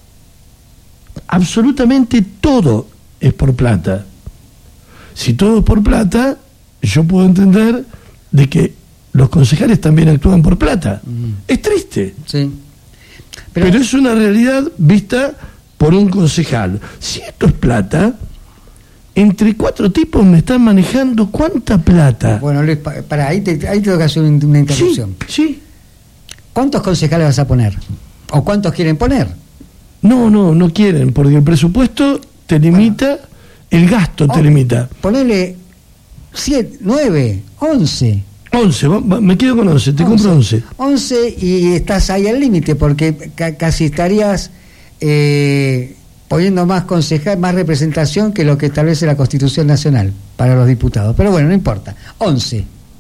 Absolutamente todo es por plata. Si todo es por plata, yo puedo entender de que los concejales también actúan por plata. Es triste. Sí. Pero es una realidad vista por un concejal. Si esto es plata, entre 4 tipos me están manejando ¿cuánta plata? Bueno, Luis, ahí tengo que hacer una interrupción. Sí. ¿Cuántos concejales vas a poner? ¿O cuántos quieren poner? No quieren, porque el presupuesto te limita, el gasto te limita. Ponele 7, 9, 11. 11, me quedo con 11, te compro 11. 11 y estás ahí al límite, porque casi estarías poniendo más más representación que lo que establece la Constitución Nacional para los diputados. Pero bueno, no importa. 11.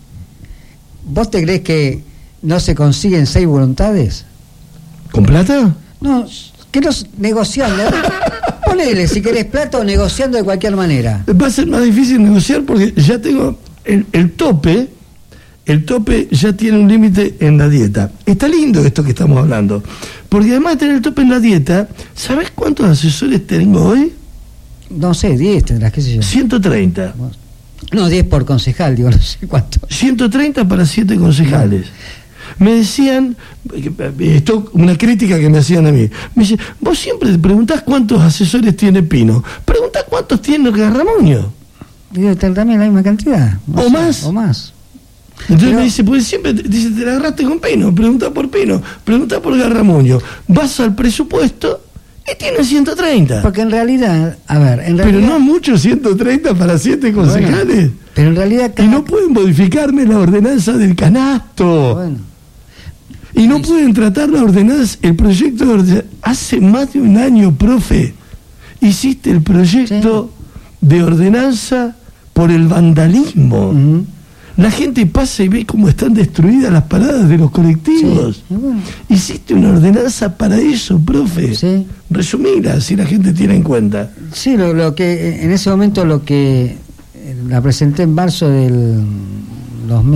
¿Vos te crees que no se consiguen 6 voluntades? ¿Con plata? No, que los negociando. Ponele, si querés plata o negociando de cualquier manera. Va a ser más difícil negociar porque ya tengo el tope. El tope ya tiene un límite en la dieta. Está lindo esto que estamos hablando. Porque además de tener el tope en la dieta, ¿sabés cuántos asesores tengo hoy? No sé, 10 tendrás, qué sé yo. 130. No, 10 por concejal, digo, no sé cuánto. 130 para 7 concejales. Me decían, esto una crítica que me hacían a mí, me dice, vos siempre te preguntás cuántos asesores tiene Pino, preguntá cuántos tiene Garramuño. Debe tener también la misma cantidad. ¿O más? O más. Entonces me dice, pues siempre dice, te la agarraste con Pino, pregunta por Pino, pregunta por Garramuño, vas al presupuesto y tiene 130. Porque en realidad, pero no mucho 130 para 7 concejales. Bueno, pero en realidad y no pueden modificarme la ordenanza del canasto. Bueno. Y no pueden tratar la ordenanza, el proyecto de ordenanza. Hace más de un año, profe, hiciste el proyecto de ordenanza por el vandalismo. Uh-huh. La gente pasa y ve cómo están destruidas las paradas de los colectivos. Sí. Bueno. Hiciste una ordenanza para eso, profe. Sí. Resumila, si la gente tiene en cuenta. Sí, lo que en ese momento la presenté en marzo del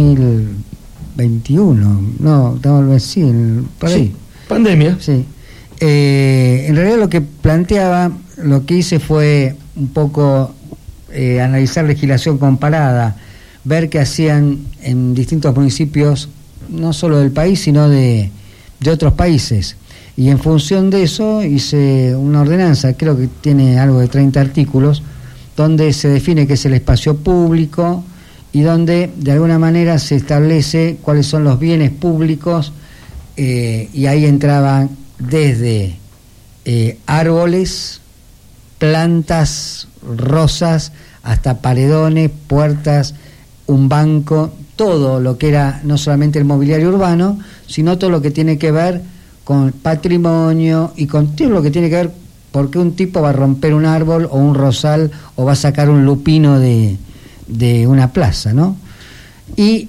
2021. No, sí, por ahí. Pandemia. Sí. En realidad lo que planteaba, lo que hice fue un poco analizar legislación comparada, ver qué hacían en distintos municipios, no solo del país, sino de otros países. Y en función de eso hice una ordenanza, creo que tiene algo de 30 artículos, donde se define qué es el espacio público y donde de alguna manera se establece cuáles son los bienes públicos, y ahí entraban desde árboles, plantas, rosas, hasta paredones, puertas, un banco, todo lo que era no solamente el mobiliario urbano, sino todo lo que tiene que ver con patrimonio y con todo lo que tiene que ver porque un tipo va a romper un árbol o un rosal o va a sacar un lupino de una plaza, ¿no? Y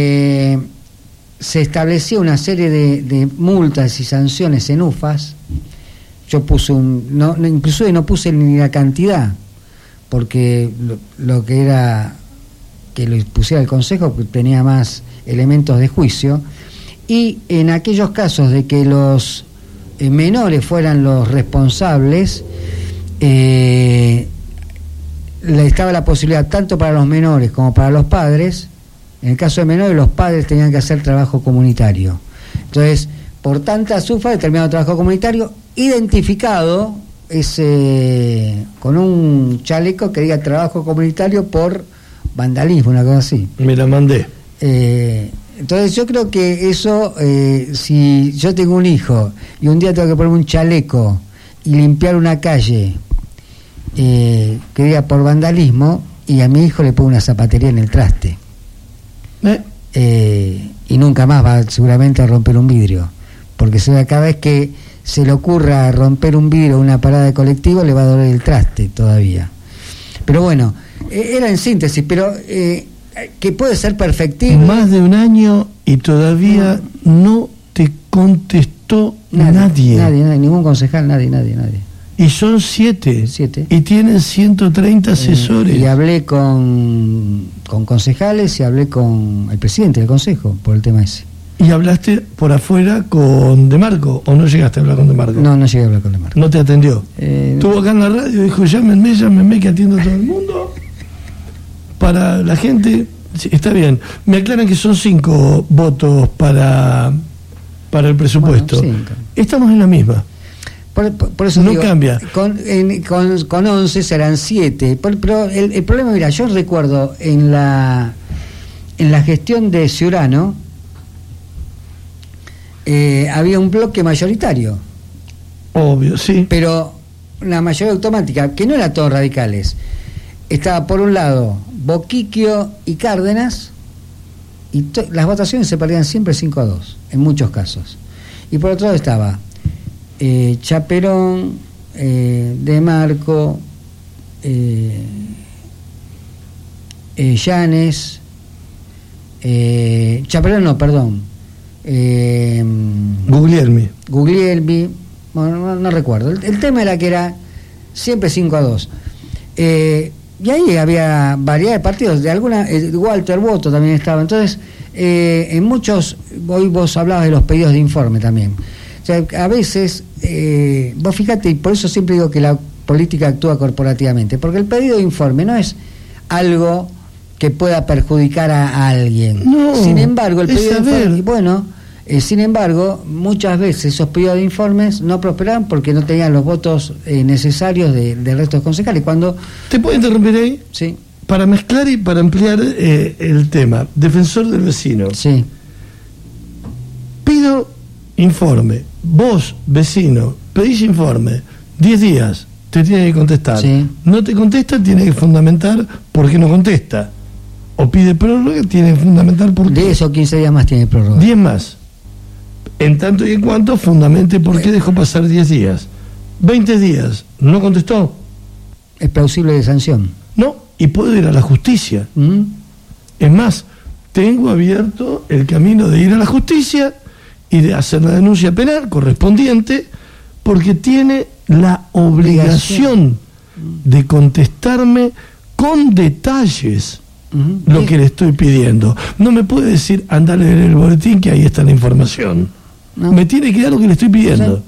se estableció una serie de multas y sanciones en UFAS. Yo puse inclusive no puse ni la cantidad, porque lo que era que lo pusiera el Consejo, que tenía más elementos de juicio. Y en aquellos casos de que los menores fueran los responsables, le estaba la posibilidad tanto para los menores como para los padres. En el caso de menores, los padres tenían que hacer trabajo comunitario. Entonces, por tantas UFA, determinado trabajo comunitario identificado con un chaleco que diga trabajo comunitario por vandalismo, una cosa así. Me la mandé. Entonces yo creo que eso, si yo tengo un hijo y un día tengo que ponerme un chaleco y limpiar una calle que diga por vandalismo, y a mi hijo le pongo una zapatería en el traste, y nunca más va seguramente a romper un vidrio, porque cada vez que se le ocurra romper un vidrio o una parada de colectivo le va a doler el traste todavía. Pero bueno, era en síntesis, pero que puede ser perfectible. Más de un año y todavía no te contestó nadie. Nadie, ningún concejal, nadie. Y son 7. Y tienen 130 asesores. Y hablé con concejales y hablé con el presidente del consejo por el tema ese. ¿Y hablaste por afuera con De Marco o no llegaste a hablar con De Marco? No llegué a hablar con De Marco. ¿No te atendió? Estuvo acá en la radio y dijo, llámenme que atiendo a todo el mundo. Para la gente, sí, está bien. Me aclaran que son 5 votos para el presupuesto. Bueno, 5. Estamos en la misma. Por eso no digo, cambia. Con 11 serán 7. Pero el problema, mira, yo recuerdo en la gestión de Ciurano, había un bloque mayoritario. Obvio, sí. Pero una mayoría automática, que no era todos radicales. Estaba por un lado Boquiquio y Cárdenas, y las votaciones se perdían siempre 5-2, en muchos casos. Y por otro lado estaba Chaperón, De Marco, Llanes, Chaperón no, perdón, Guglielmi, bueno, no recuerdo. El tema era que era siempre 5-2. Y ahí había variedad de partidos, de alguna, Walter Boto también estaba. Entonces, en muchos, hoy vos hablabas de los pedidos de informe también. O sea, a veces, vos fíjate, y por eso siempre digo que la política actúa corporativamente, porque el pedido de informe no es algo que pueda perjudicar a alguien. No, sin embargo, el pedido de informe, bueno, sin embargo, muchas veces esos pedidos de informes no prosperaban porque no tenían los votos necesarios del resto de los concejales. Cuando ¿te puedo interrumpir ahí? Sí. Para mezclar y para ampliar el tema. Defensor del vecino. Sí. Pido informe. Vos, vecino, pedís informe. 10 días te tiene que contestar. Sí. No te contesta, tiene que fundamentar por qué no contesta. O pide prórroga, tiene que fundamentar por qué. 10 o 15 días más tiene prórroga. 10 más. En tanto y en cuanto fundamente por qué dejó pasar 10 días. 20 días, ¿no contestó? Es plausible de sanción. No, y puedo ir a la justicia. Es más, tengo abierto el camino de ir a la justicia y de hacer la denuncia penal correspondiente, porque tiene la obligación de contestarme con detalles lo que le estoy pidiendo. No me puede decir, anda a leer el boletín que ahí está la información. No. Me tiene que dar lo que le estoy pidiendo.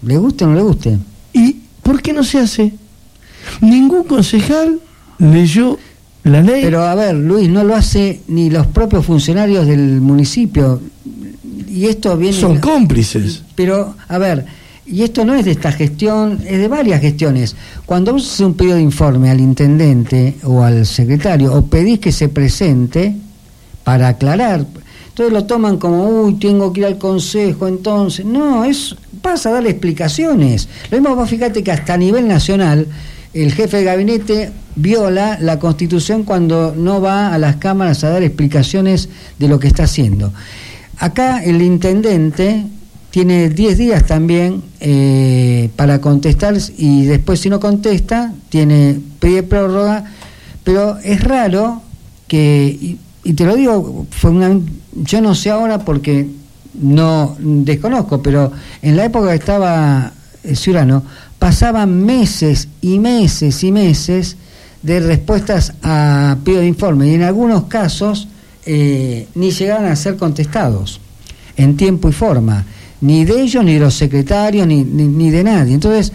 le guste o no le guste. ¿Y por qué no se hace? Ningún concejal leyó la ley. Pero a ver, Luis, no lo hace ni los propios funcionarios del municipio. Y esto viene... Son cómplices. Pero, a ver, y esto no es de esta gestión, es de varias gestiones. Cuando vos haces un pedido de informe al intendente o al secretario, o pedís que se presente para aclarar, entonces lo toman como, uy, tengo que ir al consejo, entonces... No, vas a darle explicaciones. Lo mismo, vos fíjate que hasta a nivel nacional, el jefe de gabinete viola la Constitución cuando no va a las cámaras a dar explicaciones de lo que está haciendo. Acá el intendente tiene 10 días también para contestar, y después si no contesta, pide prórroga, pero es raro que, y te lo digo, yo no sé ahora porque no desconozco, pero en la época que estaba Ciurano, pasaban meses y meses y meses de respuestas a pedido de informe, y en algunos casos ni llegaban a ser contestados en tiempo y forma, ni de ellos, ni de los secretarios, ni de nadie. Entonces,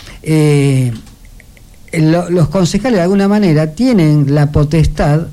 los concejales de alguna manera tienen la potestad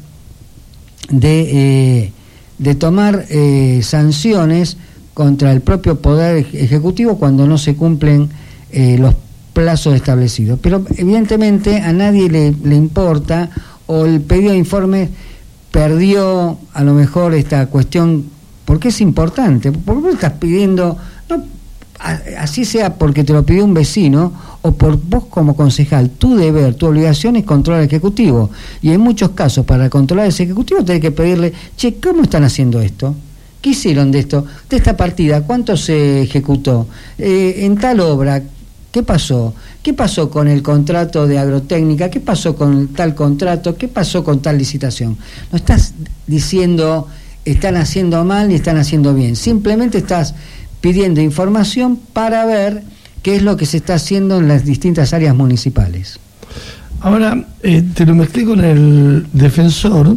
de tomar sanciones contra el propio Poder Ejecutivo cuando no se cumplen los plazos establecidos. Pero evidentemente a nadie le importa, o el pedido de informe perdió a lo mejor esta cuestión, porque es importante. ¿Por qué estás pidiendo? No, así sea porque te lo pidió un vecino o por vos como concejal. Tu deber, tu obligación es controlar al Ejecutivo, y en muchos casos para controlar ese Ejecutivo tenés que pedirle, che, ¿cómo están haciendo esto? ¿Qué hicieron de esto? De esta partida, ¿cuánto se ejecutó? En tal obra, ¿qué pasó? ¿Qué pasó con el contrato de agrotécnica? ¿Qué pasó con tal contrato? ¿Qué pasó con tal licitación? No estás diciendo están haciendo mal ni están haciendo bien. Simplemente estás pidiendo información para ver qué es lo que se está haciendo en las distintas áreas municipales. Ahora, te lo mezclé con el defensor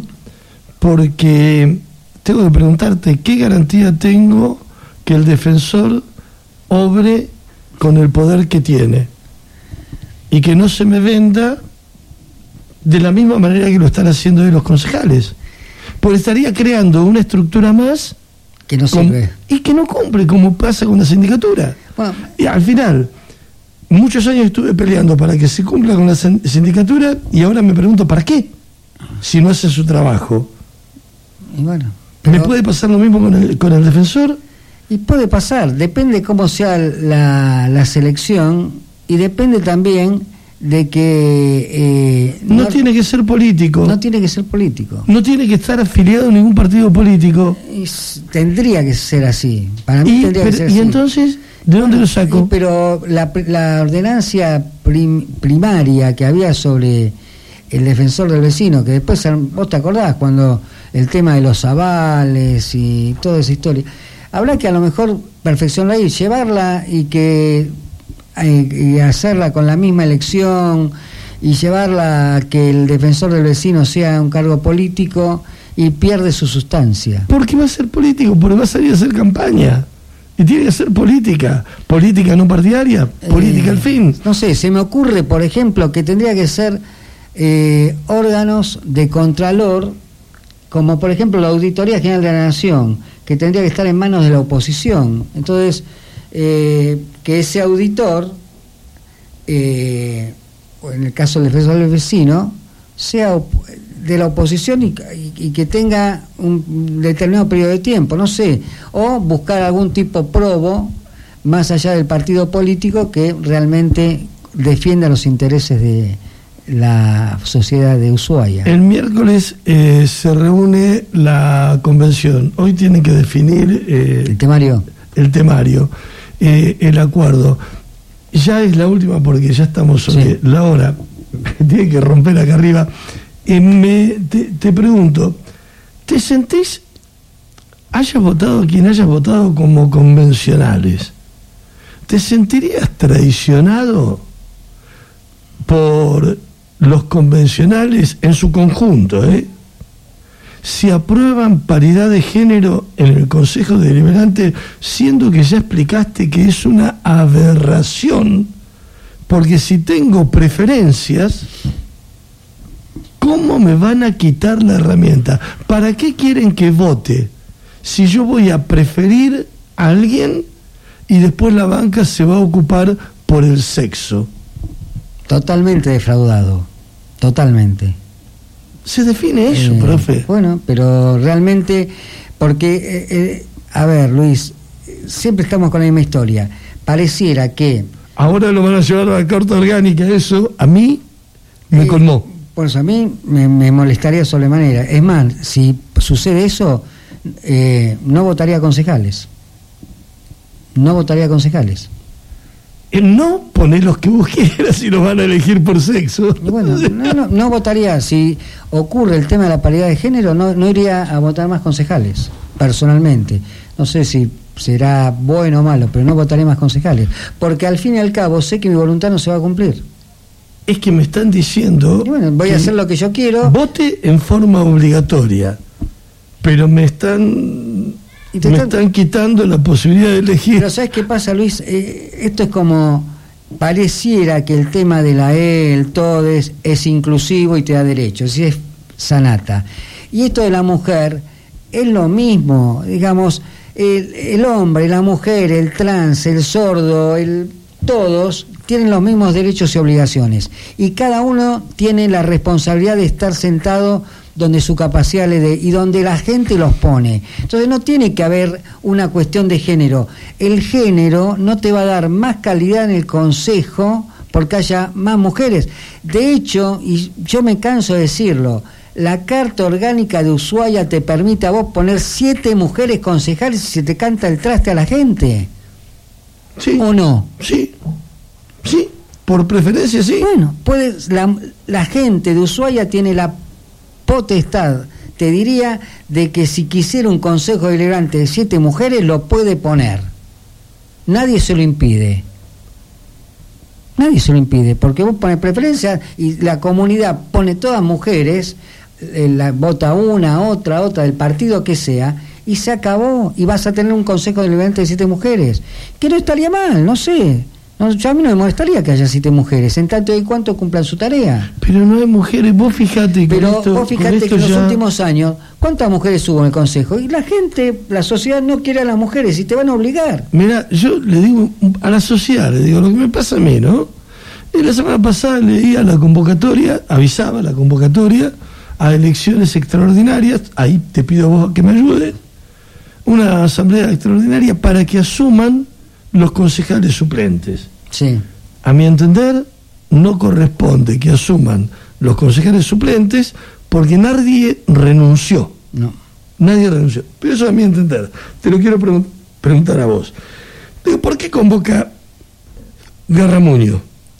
porque tengo que preguntarte qué garantía tengo que el defensor obre con el poder que tiene y que no se me venda de la misma manera que lo están haciendo hoy los concejales, porque estaría creando una estructura más que no sirve y que no cumple, como pasa con la sindicatura. Bueno, y al final muchos años estuve peleando para que se cumpla con la sindicatura, y ahora me pregunto ¿para qué? Si no hace su trabajo. Y bueno, ¿me puede pasar lo mismo con el defensor? Y puede pasar, depende cómo sea la selección, y depende también de que... no tiene que ser político. No tiene que ser político. No tiene que estar afiliado a ningún partido político. Tendría que ser así. Para mí tendría que ser así. ¿Y entonces de dónde lo saco? Pero la ordenancia primaria que había sobre el defensor del vecino, que después, vos te acordás, cuando el tema de los avales y toda esa historia, habrá que a lo mejor perfeccionarla y llevarla, y hacerla con la misma elección, y llevarla a que el defensor del vecino sea un cargo político, y pierde su sustancia. ¿Por qué va a ser político? Porque va a salir a hacer campaña. Y tiene que ser política no partidaria, política al fin. No sé, se me ocurre, por ejemplo, que tendría que ser órganos de contralor, como por ejemplo la Auditoría General de la Nación, que tendría que estar en manos de la oposición. Entonces, que ese auditor, o en el caso del defensor del vecino, sea de la oposición y que tenga un determinado periodo de tiempo, no sé, o buscar algún tipo probo más allá del partido político que realmente defienda los intereses de la sociedad de Ushuaia. El miércoles se reúne la convención. Hoy tienen que definir el temario, el acuerdo. Ya es la última porque ya estamos sobre la hora. Tiene que romper acá arriba. Te pregunto, ¿te sentís, hayas votado quien hayas votado como convencionales, te sentirías traicionado por los convencionales en su conjunto, si aprueban paridad de género en el Consejo Deliberante, siendo que ya explicaste que es una aberración, porque si tengo preferencias, ¿cómo me van a quitar la herramienta? ¿Para qué quieren que vote si yo voy a preferir a alguien y después la banca se va a ocupar por el sexo? Totalmente defraudado, totalmente. Se define eso, profe. Bueno, pero realmente, porque, a ver, Luis, siempre estamos con la misma historia. Pareciera que... Ahora lo van a llevar a la Carta Orgánica, eso a mí me colmó. Por eso a mí me molestaría sobremanera. Es más, si sucede eso, no votaría concejales. No votaría concejales. No poner los que vos quieras y los van a elegir por sexo. Bueno, no votaría. Si ocurre el tema de la paridad de género, no iría a votar más concejales, personalmente. No sé si será bueno o malo, pero no votaré más concejales. Porque al fin y al cabo sé que mi voluntad no se va a cumplir. Es que me están diciendo... Y bueno, voy a hacer lo que yo quiero. Vote en forma obligatoria, pero me están quitando la posibilidad de elegir. Pero ¿sabes qué pasa, Luis? Esto es como... Pareciera que el tema de la el todes es inclusivo y te da derechos, y es sanata. Y esto de la mujer es lo mismo, digamos, el hombre, la mujer, el trans, el sordo, todos tienen los mismos derechos y obligaciones. Y cada uno tiene la responsabilidad de estar sentado donde su capacidad le dé y donde la gente los pone. Entonces no tiene que haber una cuestión de género. El género no te va a dar más calidad en el consejo porque haya más mujeres. De hecho, y yo me canso de decirlo, la Carta Orgánica de Ushuaia te permite a vos poner 7 mujeres concejales y se te canta el traste a la gente. Sí. ¿O no? Sí, sí, por preferencia sí. Bueno, la gente de Ushuaia tiene la potestad, te diría, de que si quisiera un consejo deliberante de 7 mujeres, lo puede poner. Nadie se lo impide. Nadie se lo impide, porque vos pones preferencia y la comunidad pone todas mujeres, vota una, otra del partido que sea, y se acabó, y vas a tener un consejo deliberante de 7 mujeres, que no estaría mal, no sé. No, yo a mí no me molestaría que haya 7 mujeres, en tanto y cuanto cumplan su tarea. Pero no hay mujeres, vos fijate que en los últimos años, ¿cuántas mujeres hubo en el Consejo? Y la gente, la sociedad no quiere a las mujeres y te van a obligar. Mira, yo le digo a la sociedad, le digo lo que me pasa a mí, ¿no? Y la semana pasada leía la convocatoria, avisaba la convocatoria a elecciones extraordinarias, ahí te pido a vos que me ayudes, una asamblea extraordinaria para que asuman los concejales suplentes. Sí. A mi entender, no corresponde que asuman los concejales suplentes porque nadie renunció. No. Nadie renunció. Pero eso a mi entender. Te lo quiero preguntar a vos. Digo, ¿por qué convoca Garramuño?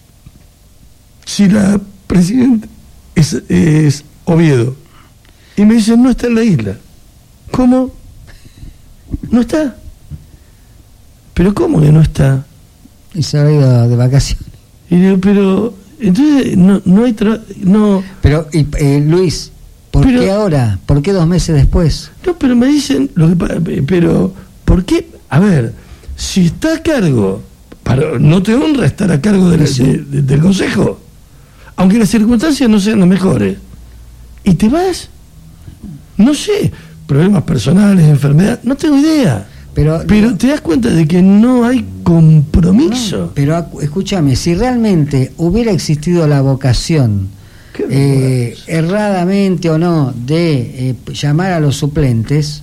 Si la presidenta es Oviedo. Y me dicen, no está en la isla. ¿Cómo? ¿No está? ¿Pero cómo que no está? Y se ha ido de vacaciones. Y digo, pero entonces no hay no. Pero Luis, ¿por qué ahora? ¿Por qué 2 meses después? No, pero me dicen pero ¿por qué? A ver, si está a cargo, no te honra estar a cargo del consejo, aunque las circunstancias no sean las mejores, y te vas, no sé, problemas personales, enfermedad, no tengo idea. Pero te das cuenta de que no hay compromiso. No, pero escúchame, si realmente hubiera existido la vocación, erradamente o no, de llamar a los suplentes,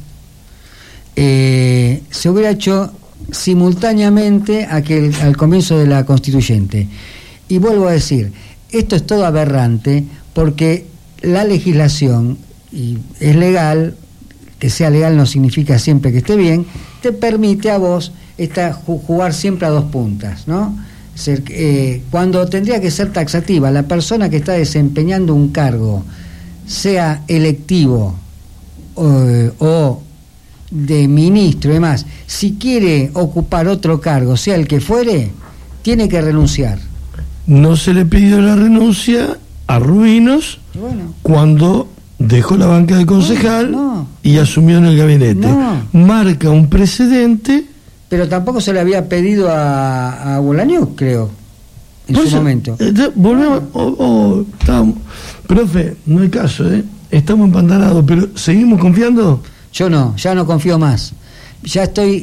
se hubiera hecho simultáneamente al comienzo de la constituyente. Y vuelvo a decir, esto es todo aberrante porque la legislación, y es legal, que sea legal no significa siempre que esté bien, te permite a vos jugar siempre a 2 puntas, ¿no? Cuando tendría que ser taxativa, la persona que está desempeñando un cargo, sea electivo o de ministro y demás, si quiere ocupar otro cargo, sea el que fuere, tiene que renunciar. No se le pidió la renuncia a Rubinos, bueno, cuando dejó la banca de concejal y asumió en el gabinete. Marca un precedente. Pero tampoco se le había pedido a Bolaños, creo, en su momento. Volvemos. Profe, no hay caso, estamos empantanados, pero ¿seguimos confiando? Yo no, ya no confío más. Ya estoy,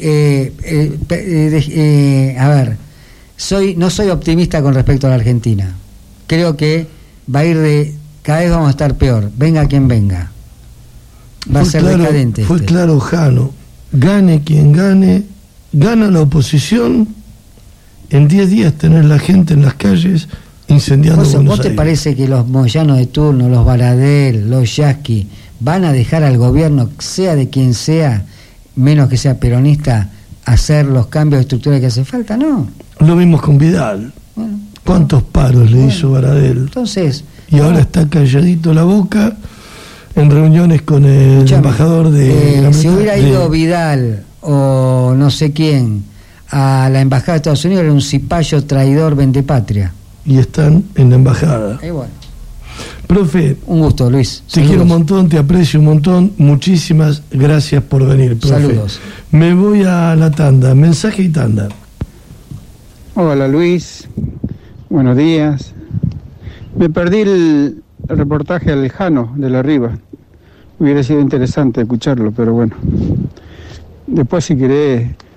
no soy optimista con respecto a la Argentina. Creo que va a ir cada vez vamos a estar peor, venga quien venga. Va a ser decadente. Fue claro, Jano, gane quien gane, gana la oposición, en 10 días tener la gente en las calles incendiando Buenos Aires. ¿Vos te parece que los Moyano de turno, los Baradel, los Yasky, van a dejar al gobierno, sea de quien sea, menos que sea peronista, hacer los cambios estructurales que hace falta? No. Lo vimos con Vidal. Bueno, ¿cuántos paros le hizo Baradel? Entonces... Y ahora está calladito la boca en reuniones con el embajador de... si hubiera ido Vidal o no sé quién a la embajada de Estados Unidos, era un cipayo traidor vendepatria. Y están en la embajada. Bueno. Profe, un gusto, Luis. Te quiero un montón, te aprecio un montón. Muchísimas gracias por venir, profe. Saludos. Me voy a la tanda, mensaje y tanda. Hola, Luis. Buenos días. Me perdí el reportaje al Jano de la Riva. Hubiera sido interesante escucharlo, pero bueno. Después, si querés,